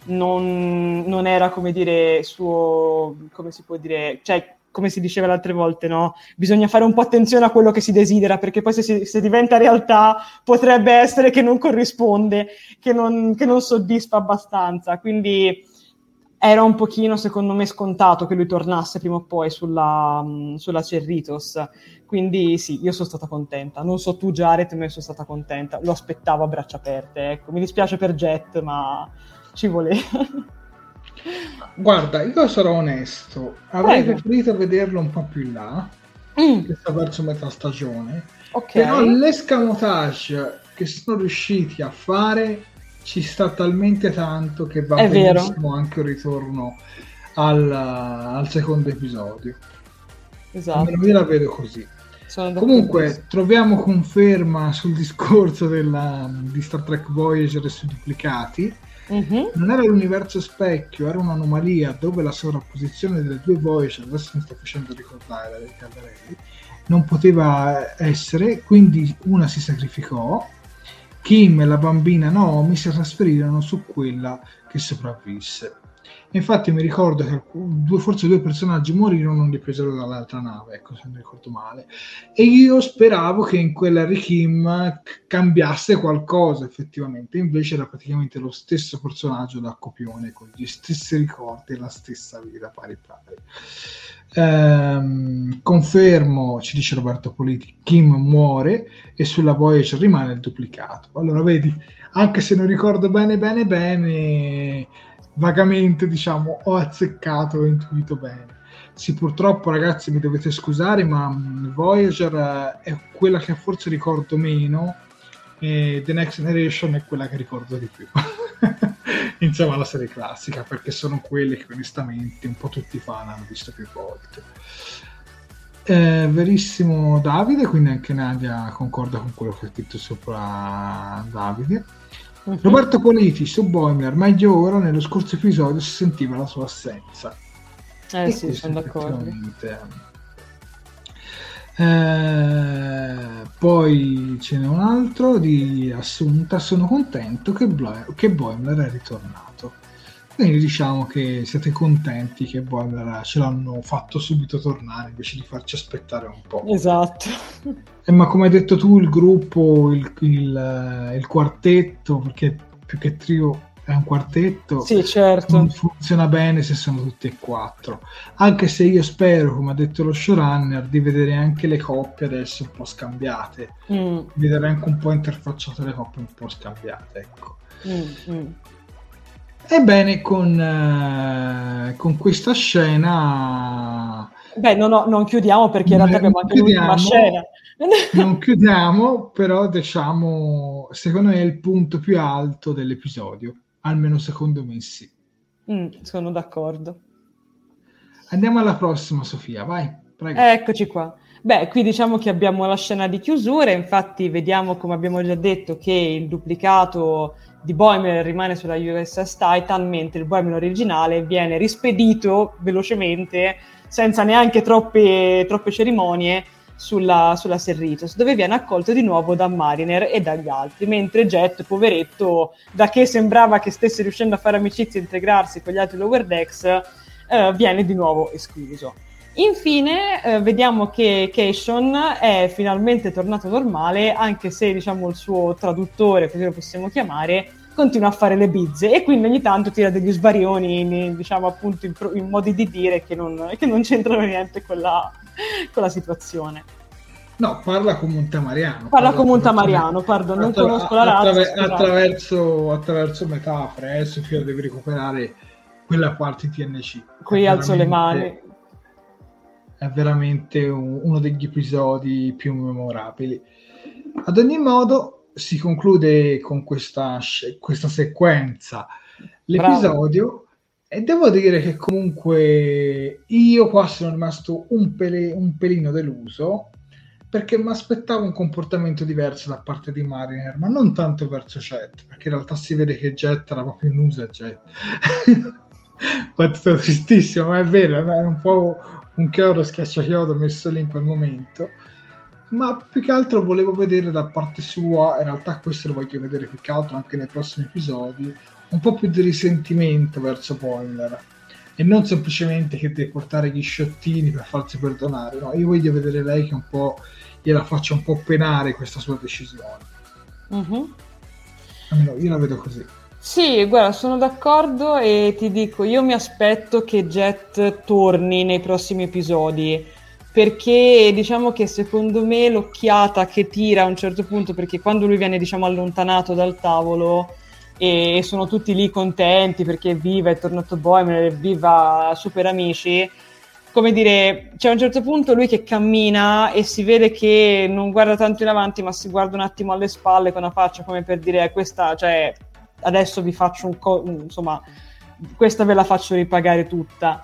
non, non era, come dire, suo, come si può dire, cioè come si diceva le altre volte, no? Bisogna fare un po' attenzione a quello che si desidera, perché poi se, si, se diventa realtà potrebbe essere che non corrisponde, che non, che non soddisfa abbastanza, quindi era un pochino, secondo me, scontato che lui tornasse prima o poi sulla, sulla Cerritos. Quindi sì, io sono stata contenta. Non so tu, Jared, ma io sono stata contenta. Lo aspettavo a braccia aperte, ecco. Mi dispiace per Jet, ma ci voleva. Guarda, io sarò onesto. Avrei Prego. preferito vederlo un po' più in là, Mm. che sta verso metà stagione. Ok. Però l'escamotage che sono riusciti a fare ci sta talmente tanto che va È vero. benissimo anche il ritorno al, al secondo episodio. Esatto. Almeno io la vedo così. Sono Comunque d'accordissimo. troviamo conferma sul discorso della, di Star Trek Voyager e sui duplicati. Mhm. Non era l'universo specchio, era un'anomalia dove la sovrapposizione delle due Voyager, adesso mi sto facendo ricordare la ricorderei, non poteva essere, quindi una si sacrificò. Kim e la bambina Naomi si trasferirono su quella che sopravvisse. Infatti mi ricordo che due, forse due personaggi morirono, non li presero dall'altra nave, ecco, se non ricordo male. E io speravo che in quella Harry Kim cambiasse qualcosa effettivamente, invece era praticamente lo stesso personaggio da copione, con gli stessi ricordi e la stessa vita pari pari. Ehm, confermo, ci dice Roberto Politi, Kim muore e sulla Voyager rimane il duplicato. Allora vedi, anche se non ricordo bene bene bene, vagamente, diciamo, ho azzeccato, ho intuito bene. Sì, purtroppo ragazzi mi dovete scusare, ma Voyager uh, è quella che forse ricordo meno e The Next Generation è quella che ricordo di più insieme alla serie classica, perché sono quelle che onestamente un po' tutti i fan hanno visto più volte. Eh, verissimo Davide, quindi anche Nadia concorda con quello che ha scritto sopra Davide. Uh-huh. Roberto Politi su Boimler, meglio ora, nello scorso episodio si sentiva la sua assenza. Eh e sì, sono d'accordo. Eh, poi ce n'è un altro di Assunta: sono contento che, Blo- che Boimler è ritornato. Quindi diciamo che siete contenti che Boimler ce l'hanno fatto subito tornare invece di farci aspettare un po'. Esatto. Eh, ma come hai detto tu, il gruppo, il, il, il quartetto, perché più che trio è un quartetto, sì, certo, non funziona bene se sono tutti e quattro, anche se io spero, come ha detto lo showrunner, di vedere anche le coppie adesso un po' scambiate, mm. vedere anche un po' interfacciate le coppie un po' scambiate, ecco. mm, mm. Ebbene, con, eh, con questa scena Beh, no, no, non chiudiamo perché in realtà abbiamo anche l'ultima scena. Non chiudiamo, però diciamo, secondo me è il punto più alto dell'episodio, almeno secondo me sì. Mm, sono d'accordo. Andiamo alla prossima, Sofia, vai, prego. Eccoci qua. Beh, qui diciamo che abbiamo la scena di chiusura, infatti vediamo, come abbiamo già detto, che il duplicato di Boimler rimane sulla U S S Titan, mentre il Boimler originale viene rispedito velocemente, senza neanche troppe, troppe cerimonie, sulla, sulla Cerritos, dove viene accolto di nuovo da Mariner e dagli altri, mentre Jet, poveretto, da che sembrava che stesse riuscendo a fare amicizia e integrarsi con gli altri Lower Decks, eh, viene di nuovo escluso. Infine eh, vediamo che Caishon è finalmente tornato normale, anche se diciamo il suo traduttore, così lo possiamo chiamare, continua a fare le bizze e quindi ogni tanto tira degli svarioni in, diciamo appunto in, pro- in modi di dire che non, che non c'entrano niente con la, con la situazione. No, parla come un tamariano. Parla come un tamariano, pardon, non attra- conosco la razza. Attraver- attraverso, attraverso metafore, eh, Sofia, devi recuperare quella parte T N C. Qui alzo le mani. È veramente un, uno degli episodi più memorabili. Ad ogni modo, si conclude con questa, questa sequenza l'episodio. Bravo. E devo dire che comunque io qua sono rimasto un, pele, un pelino deluso, perché mi aspettavo un comportamento diverso da parte di Mariner, ma non tanto verso Jet, perché in realtà si vede che Jet era proprio in uso a Jet. Quanto tristissimo, ma è vero, è un po' un chiodo schiacciachiodo messo lì in quel momento, ma più che altro volevo vedere da parte sua, in realtà questo lo voglio vedere più che altro anche nei prossimi episodi, un po' più di risentimento verso Boimler, e non semplicemente che deve portare gli sciottini per farsi perdonare, no, io voglio vedere lei che un po' gliela faccia un po' penare questa sua decisione. Mm-hmm. Almeno io la vedo così. Sì, guarda, sono d'accordo e ti dico, io mi aspetto che Jet torni nei prossimi episodi, perché diciamo che secondo me l'occhiata che tira a un certo punto, perché quando lui viene diciamo allontanato dal tavolo e sono tutti lì contenti perché viva, è tornato Boimler, viva super amici, come dire, c'è a un certo punto lui che cammina e si vede che non guarda tanto in avanti ma si guarda un attimo alle spalle con una faccia come per dire eh, questa, cioè adesso vi faccio un co- insomma questa ve la faccio ripagare tutta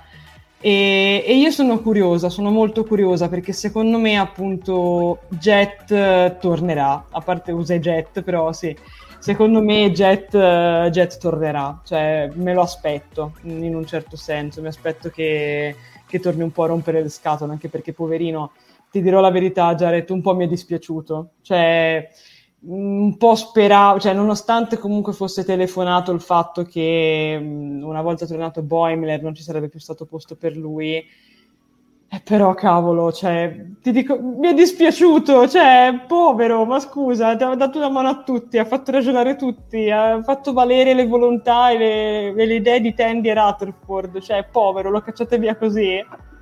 e, e io sono curiosa, sono molto curiosa perché secondo me appunto Jet tornerà, a parte usa Jet, però sì, secondo me Jet, Jet tornerà, cioè me lo aspetto in un certo senso, mi aspetto che, che torni un po' a rompere le scatole, anche perché poverino, ti dirò la verità Jared, un po' mi è dispiaciuto, cioè un po' speravo, cioè nonostante comunque fosse telefonato il fatto che una volta tornato Boimler non ci sarebbe più stato posto per lui, eh, però cavolo, cioè ti dico, mi è dispiaciuto, cioè povero, ma scusa, ti ha dato una mano a tutti, ha fatto ragionare tutti, ha fatto valere le volontà e le, e le idee di Tandy e Rutherford, cioè povero, lo cacciate via così,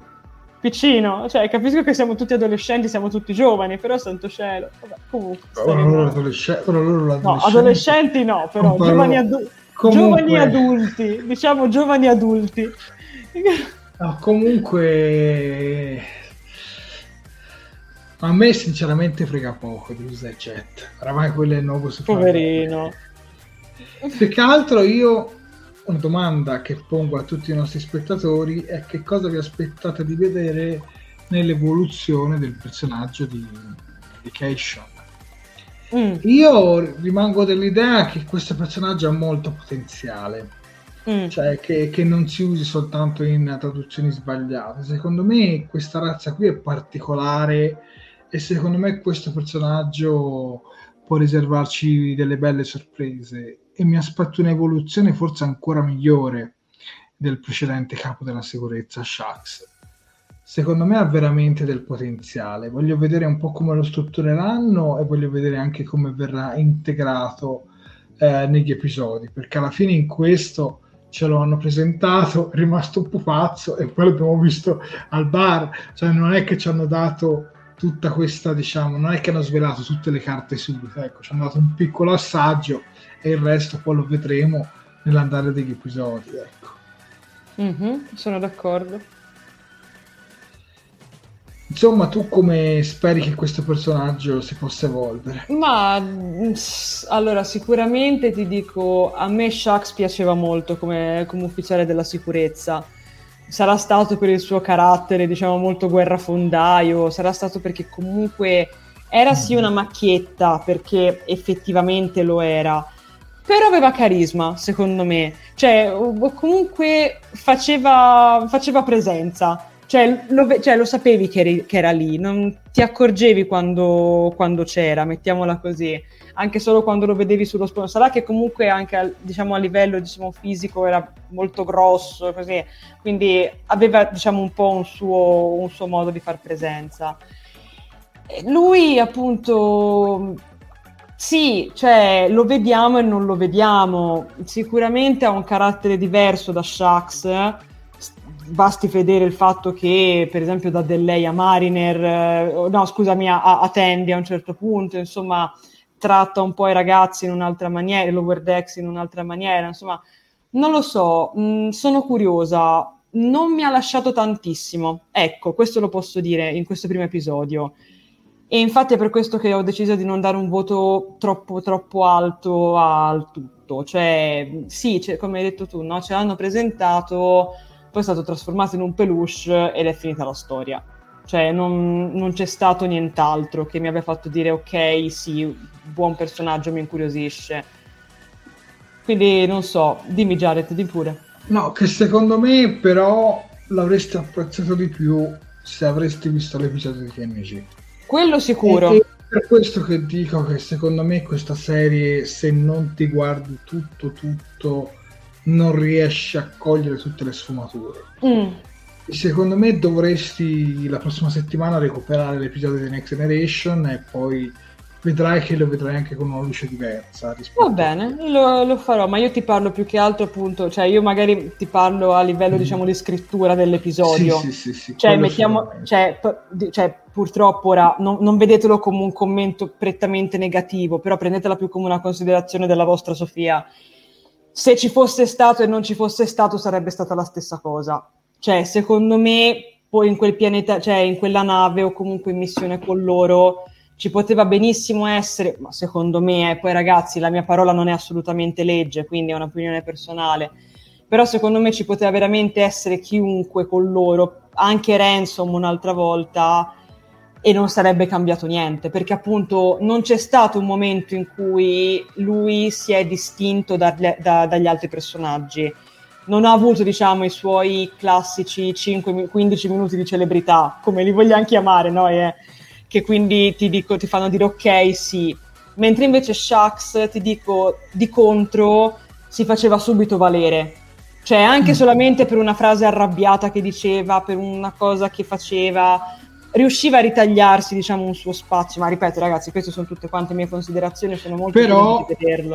piccino, cioè capisco che siamo tutti adolescenti, siamo tutti giovani, però santo cielo, vabbè, comunque oh, loro adolescenti, oh, loro no, adolescenti no, però Comparo... giovani, adu- giovani adulti, diciamo giovani adulti. No, comunque a me sinceramente frega poco di usare Jet, oramai quello è il nuovo super poverino. Più che altro io una domanda che pongo a tutti i nostri spettatori è: che cosa vi aspettate di vedere nell'evoluzione del personaggio di, di Caishon? Mm. Io rimango dell'idea che questo personaggio ha molto potenziale, mm. cioè che, che non si usi soltanto in traduzioni sbagliate. Secondo me questa razza qui è particolare e secondo me questo personaggio può riservarci delle belle sorprese. E mi aspetto un'evoluzione forse ancora migliore del precedente capo della sicurezza, Shax. Secondo me ha veramente del potenziale. Voglio vedere un po' come lo struttureranno e voglio vedere anche come verrà integrato eh, negli episodi, perché alla fine in questo ce lo hanno presentato, è rimasto un pupazzo e poi l'abbiamo visto al bar, cioè non è che ci hanno dato tutta questa, diciamo, non è che hanno svelato tutte le carte subito, ecco, ci hanno dato un piccolo assaggio e il resto poi lo vedremo nell'andare degli episodi, ecco. Mm-hmm, sono d'accordo. Insomma, tu come speri che questo personaggio si possa evolvere? Ma allora, sicuramente ti dico, a me Shax piaceva molto come, come ufficiale della sicurezza. Sarà stato per il suo carattere, diciamo, molto guerrafondaio, sarà stato perché comunque era sì una macchietta, perché effettivamente lo era, però aveva carisma, secondo me. Cioè, comunque faceva, faceva presenza. Cioè lo, cioè, lo sapevi che, eri, che era lì, non ti accorgevi quando, quando c'era, mettiamola così, anche solo quando lo vedevi sullo sfondo. Sarà che comunque anche a, diciamo, a livello diciamo, fisico era molto grosso, così, quindi aveva diciamo, un po' un suo, un suo modo di far presenza. E lui appunto, sì, cioè lo vediamo e non lo vediamo, sicuramente ha un carattere diverso da Shax. Basti vedere il fatto che, per esempio, dà del lei a Mariner, eh, no, scusami, a, a Tandy a un certo punto, insomma, tratta un po' i ragazzi in un'altra maniera, i Lower Decks in un'altra maniera, insomma, non lo so, mh, sono curiosa, non mi ha lasciato tantissimo, ecco, questo lo posso dire in questo primo episodio. E infatti è per questo che ho deciso di non dare un voto troppo, troppo alto al tutto. Cioè, sì, cioè, come hai detto tu, no? Ce l'hanno presentato, poi è stato trasformato in un peluche ed è finita la storia. Cioè non, non c'è stato nient'altro che mi abbia fatto dire ok, sì, buon personaggio, mi incuriosisce. Quindi non so, dimmi Jared, di pure. No, che secondo me però l'avresti apprezzato di più se avresti visto l'episodio di T N G. Quello sicuro. E, e per questo che dico che secondo me questa serie, se non ti guardi tutto tutto, non riesci a cogliere tutte le sfumature. Mm. Secondo me dovresti la prossima settimana recuperare l'episodio di Next Generation e poi vedrai che lo vedrai anche con una luce diversa. Va bene, lo, lo farò, ma io ti parlo più che altro appunto, cioè io magari ti parlo a livello mm. diciamo di scrittura dell'episodio. Sì, sì, sì, sì, cioè mettiamo, cioè, p- cioè purtroppo ora non, non vedetelo come un commento prettamente negativo, però prendetela più come una considerazione della vostra Sofia. Se ci fosse stato e non ci fosse stato sarebbe stata la stessa cosa. Cioè, secondo me, poi in quel pianeta, cioè in quella nave o comunque in missione con loro, ci poteva benissimo essere, ma secondo me, eh, poi ragazzi, la mia parola non è assolutamente legge, quindi è un'opinione personale, però secondo me ci poteva veramente essere chiunque con loro, anche Ransom un'altra volta, e non sarebbe cambiato niente, perché appunto non c'è stato un momento in cui lui si è distinto da, da, dagli altri personaggi. Non ha avuto, diciamo, i suoi classici cinque quindici minuti di celebrità, come li vogliamo chiamare, no? E, che quindi ti, dico, ti fanno dire ok, sì. Mentre invece Shax, ti dico, di contro, si faceva subito valere. Cioè, anche solamente per una frase arrabbiata che diceva, per una cosa che faceva, riusciva a ritagliarsi, diciamo, un suo spazio. Ma ripeto, ragazzi, queste sono tutte quante mie considerazioni, sono molto Però... di vederlo.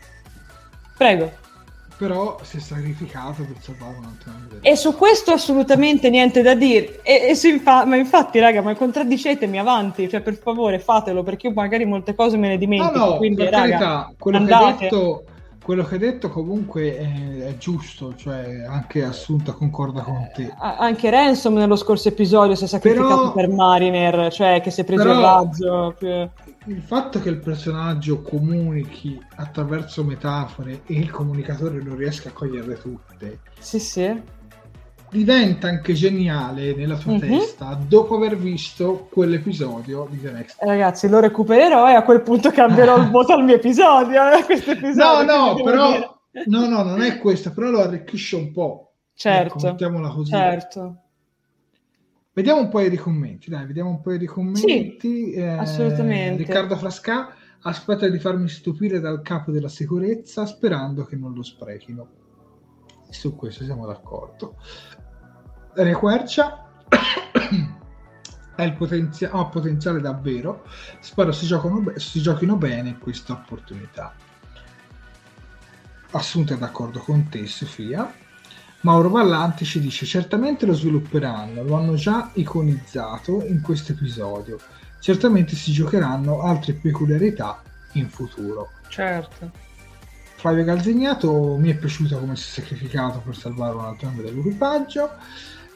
Prego. Però si è sacrificato per salvare un altro anno. E su questo assolutamente niente da dire. E, e si infa- ma infatti, raga, ma contraddicetemi avanti, cioè per favore fatelo, perché io magari molte cose me ne dimentico. No, no, quindi, per raga, carità, quello andate. che hai detto, quello che hai detto comunque è, è giusto, cioè anche Assunta concorda con te. Eh, anche Ransom nello scorso episodio si è sacrificato però, per Mariner, cioè che si è preso però, il razzo. Più... Il fatto che il personaggio comunichi attraverso metafore e il comunicatore non riesca a coglierle tutte, sì, sì, diventa anche geniale nella tua mm-hmm. testa dopo aver visto quell'episodio di The Next. Ragazzi, lo recupererò e a quel punto cambierò il voto al mio episodio. Eh, questo episodio no, no, però no, no, non è questo, però lo arricchisce un po'. Certo, ecco, mettiamola così. Certo. Vediamo un paio di commenti, dai, vediamo un paio di commenti. Sì, eh, assolutamente. Riccardo Frasca aspetta di farmi stupire dal capo della sicurezza sperando che non lo sprechino. Su questo siamo d'accordo. Requercia ha il potenzia- ha potenziale davvero. Spero si, giocano be- si giochino bene questa opportunità. Assunta è d'accordo con te, Sofia. Mauro Vallanti ci dice certamente lo svilupperanno, lo hanno già iconizzato in questo episodio, certamente si giocheranno altre peculiarità in futuro. Certo. Flavio Calzignato mi è piaciuto come si è sacrificato per salvare un altro membro dell'equipaggio.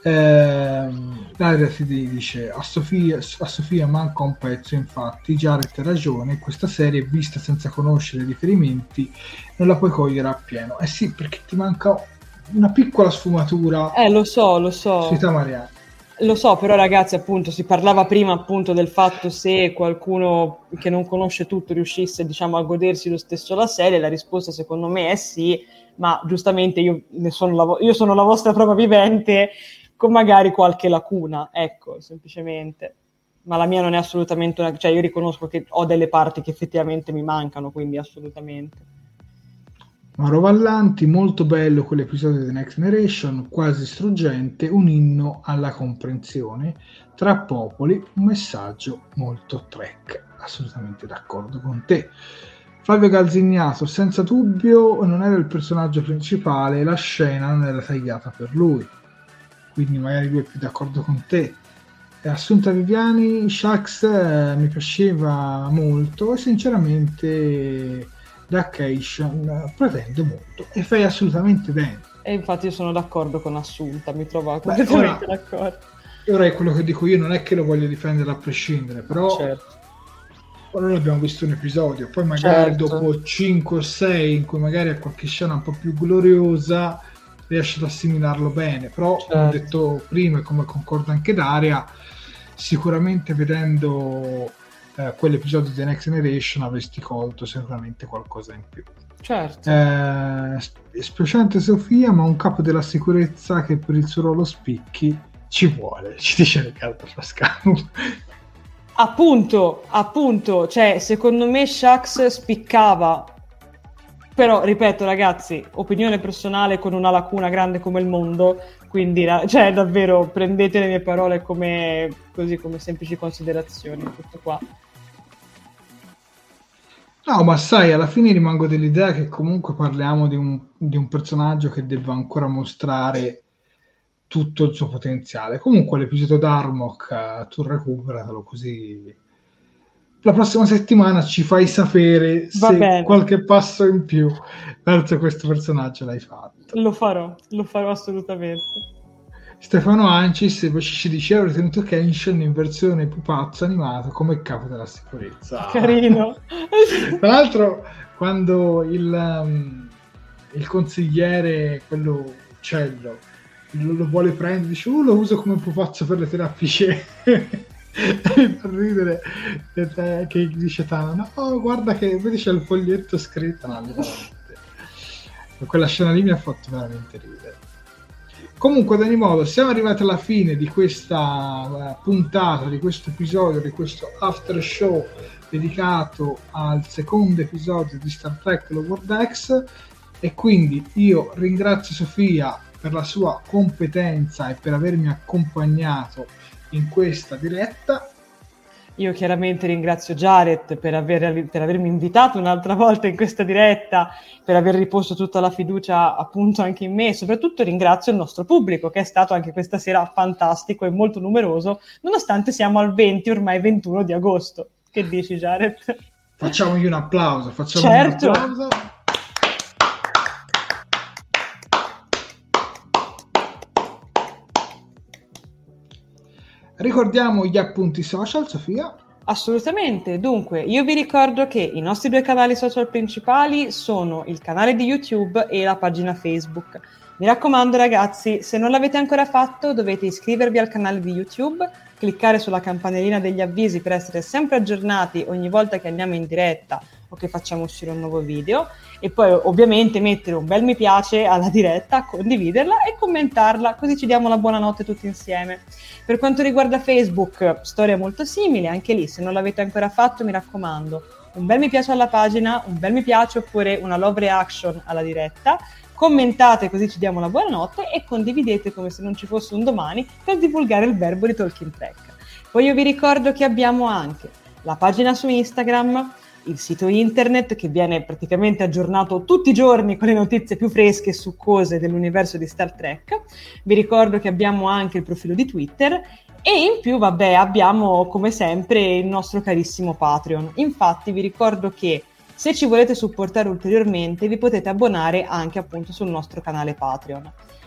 Eh, Daria ti dice a Sofia, a Sofia manca un pezzo, infatti Jared ha ragione, questa serie vista senza conoscere i riferimenti non la puoi cogliere appieno. Eh sì, perché ti manca una piccola sfumatura. Eh lo so, lo so Sui Tamariani. Lo so, però ragazzi, appunto, si parlava prima appunto del fatto se qualcuno che non conosce tutto riuscisse, diciamo, a godersi lo stesso la serie. La risposta secondo me è sì, ma giustamente io, ne sono, la vo- io sono la vostra prova vivente, con magari qualche lacuna, ecco, semplicemente. Ma la mia non è assolutamente una... cioè io riconosco che ho delle parti che effettivamente mi mancano, quindi assolutamente. Mauro Vallanti, molto bello quell'episodio di The Next Generation, quasi struggente, un inno alla comprensione tra popoli, un messaggio molto Trek. Assolutamente d'accordo con te. Flavio Calzignato, senza dubbio non era il personaggio principale, la scena non era tagliata per lui, quindi magari lui è più d'accordo con te. Assunta Viviani, Shax eh, mi piaceva molto e sinceramente da Cation pretendo molto e fai assolutamente bene. E infatti io sono d'accordo con Assunta, mi trovo completamente Beh, d'accordo. Ora è quello che dico io, non è che lo voglio difendere a prescindere, però certo. Ora abbiamo visto un episodio, poi magari certo. dopo cinque o sei in cui magari ha qualche scena un po' più gloriosa riesce ad assimilarlo bene, però certo. Come ho detto prima e come concorda anche Daria, sicuramente vedendo eh, quell'episodio di The Next Generation avresti colto sicuramente qualcosa in più. Certo. Eh, spiacente Sofia, ma un capo della sicurezza che per il suo ruolo spicchi ci vuole, ci dice Riccardo Frascano. Appunto, appunto, cioè secondo me Shax spiccava, però ripeto ragazzi, opinione personale con una lacuna grande come il mondo, quindi cioè davvero prendete le mie parole come così, come semplici considerazioni, tutto qua. No, ma sai, alla fine rimango dell'idea che comunque parliamo di un, di un personaggio che deve ancora mostrare tutto il suo potenziale. Comunque l'episodio d'Armok tu recuperatelo, così la prossima settimana ci fai sapere Va se bene. Qualche passo in più verso questo personaggio l'hai fatto. Lo farò, lo farò assolutamente. Stefano Ancis invece ci dice: ho ritenuto Kenshin in versione pupazzo animato come capo della sicurezza. Carino. Tra l'altro quando il, um, il consigliere, quello uccello, lo, lo vuole prendere, dice oh, lo uso come pupazzo per le terapie. Per ridere che dice Tana, no guarda che vedi c'è il foglietto scritto, no, quella scena lì mi ha fatto veramente ridere. Comunque ad ogni modo siamo arrivati alla fine di questa puntata, di questo episodio, di questo after show dedicato al secondo episodio di Star Trek Lower Decks, e quindi io ringrazio Sofia per la sua competenza e per avermi accompagnato in questa diretta. Io chiaramente ringrazio Jared per, aver, per avermi invitato un'altra volta in questa diretta, per aver riposto tutta la fiducia appunto anche in me, e soprattutto ringrazio il nostro pubblico che è stato anche questa sera fantastico e molto numeroso, nonostante siamo al venti, ormai ventuno di agosto. Che dici Jared? Facciamogli un applauso, facciamogli certo. un applauso. Ricordiamo gli appunti social, Sofia? Assolutamente, dunque io vi ricordo che i nostri due canali social principali sono il canale di YouTube e la pagina Facebook. Mi raccomando ragazzi, se non l'avete ancora fatto dovete iscrivervi al canale di YouTube, cliccare sulla campanellina degli avvisi per essere sempre aggiornati ogni volta che andiamo in diretta o che facciamo uscire un nuovo video, e poi ovviamente mettere un bel mi piace alla diretta, condividerla e commentarla, così ci diamo la buonanotte tutti insieme. Per quanto riguarda Facebook, storia molto simile, anche lì se non l'avete ancora fatto mi raccomando, un bel mi piace alla pagina, un bel mi piace oppure una love reaction alla diretta, commentate così ci diamo la buonanotte e condividete come se non ci fosse un domani per divulgare il verbo di Talking Trek. Poi io vi ricordo che abbiamo anche la pagina su Instagram, il sito internet che viene praticamente aggiornato tutti i giorni con le notizie più fresche su cose dell'universo di Star Trek. Vi ricordo che abbiamo anche il profilo di Twitter e in più, vabbè, abbiamo come sempre il nostro carissimo Patreon. Infatti vi ricordo che se ci volete supportare ulteriormente vi potete abbonare anche appunto sul nostro canale Patreon.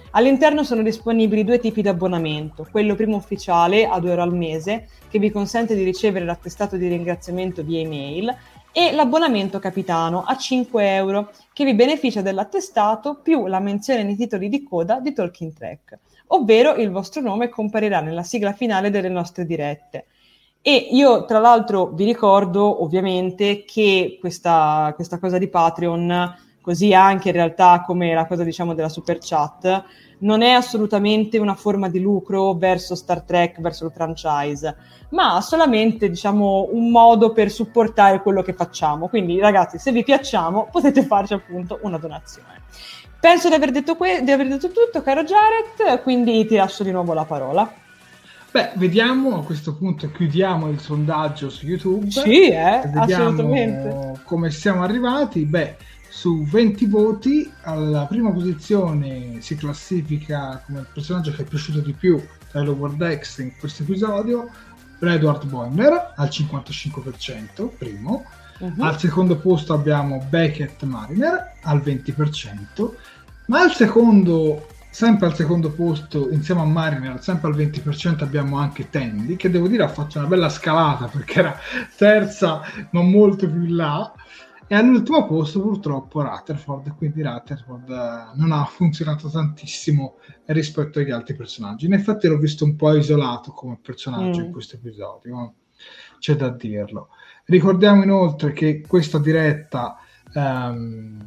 All'interno sono disponibili due tipi di abbonamento, quello primo ufficiale a due euro al mese, che vi consente di ricevere l'attestato di ringraziamento via email, e l'abbonamento capitano a cinque euro, che vi beneficia dell'attestato più la menzione nei titoli di coda di Talking Track, ovvero il vostro nome comparirà nella sigla finale delle nostre dirette. E io tra l'altro vi ricordo ovviamente che questa, questa cosa di Patreon, così anche in realtà come la cosa diciamo della super chat, non è assolutamente una forma di lucro verso Star Trek, verso il franchise, ma solamente diciamo un modo per supportare quello che facciamo. Quindi ragazzi, se vi piacciamo potete farci appunto una donazione. Penso di aver detto, que- di aver detto tutto, caro Jared, quindi ti lascio di nuovo la parola. Beh, vediamo, a questo punto chiudiamo il sondaggio su YouTube. Sì, eh, vediamo assolutamente. Come siamo arrivati. Beh, su venti voti alla prima posizione si classifica come il personaggio che è piaciuto di più tra i Lower Decks in questo episodio Edward Boimler al cinquantacinque per cento, primo. Uh-huh. Al secondo posto abbiamo Beckett Mariner al venti per cento, ma al secondo, sempre al secondo posto insieme a Mariner, sempre al venti per cento abbiamo anche Tandy, che devo dire ha fatto una bella scalata perché era terza non molto più in là. E all'ultimo posto purtroppo Rutherford, quindi Rutherford eh, non ha funzionato tantissimo rispetto agli altri personaggi. In effetti l'ho visto un po' isolato come personaggio mm. in questo episodio, c'è da dirlo. Ricordiamo inoltre che questa diretta, um,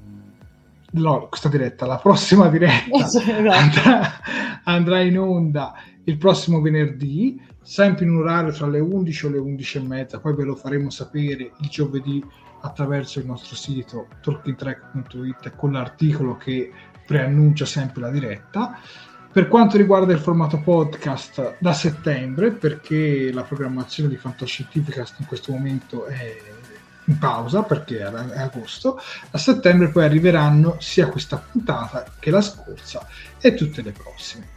no, questa diretta, la prossima diretta andrà, andrà in onda il prossimo venerdì, sempre in un orario tra le undici o le undici e mezza, poi ve lo faremo sapere il giovedì attraverso il nostro sito talking track punto it con l'articolo che preannuncia sempre la diretta. Per quanto riguarda il formato podcast, da settembre, perché la programmazione di Fantascientificast in questo momento è in pausa perché è agosto, a settembre poi arriveranno sia questa puntata che la scorsa e tutte le prossime.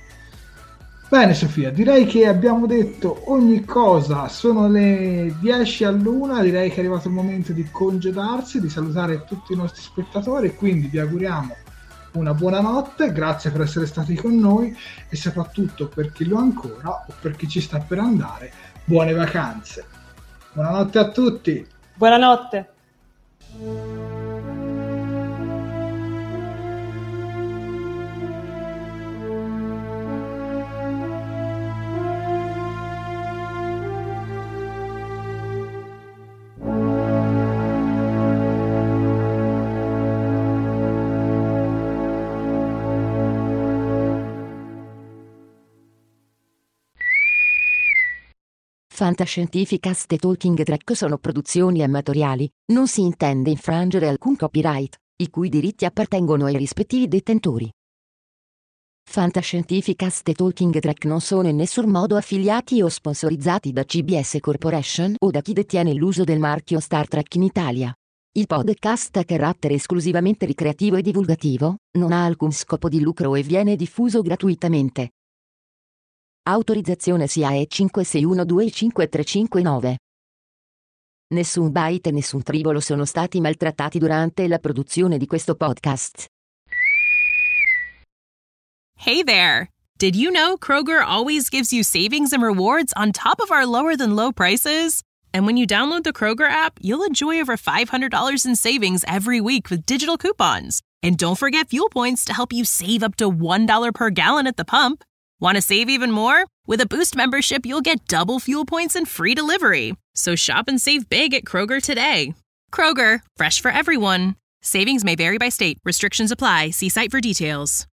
Bene Sofia, direi che abbiamo detto ogni cosa, sono le dieci all'una, direi che è arrivato il momento di congedarsi, di salutare tutti i nostri spettatori, quindi vi auguriamo una buona notte, grazie per essere stati con noi e soprattutto per chi lo ha ancora o per chi ci sta per andare, buone vacanze. Buonanotte a tutti. Buonanotte. Fantascientificast e Talking Track sono produzioni amatoriali, non si intende infrangere alcun copyright, i cui diritti appartengono ai rispettivi detentori. Fantascientificast e Talking Track non sono in nessun modo affiliati o sponsorizzati da C B S Corporation o da chi detiene l'uso del marchio Star Trek in Italia. Il podcast ha carattere esclusivamente ricreativo e divulgativo, non ha alcun scopo di lucro e viene diffuso gratuitamente. Autorizzazione S I A E cinque sei uno due cinque tre cinque nove. Nessun byte e nessun tribolo sono stati maltrattati durante la produzione di questo podcast. Hey there! Did you know Kroger always gives you savings and rewards on top of our lower than low prices? And when you download the Kroger app, you'll enjoy over five hundred dollars in savings every week with digital coupons. And don't forget fuel points to help you save up to one dollar per gallon at the pump. Want to save even more? With a Boost membership, you'll get double fuel points and free delivery. So shop and save big at Kroger today. Kroger, fresh for everyone. Savings may vary by state. Restrictions apply. See site for details.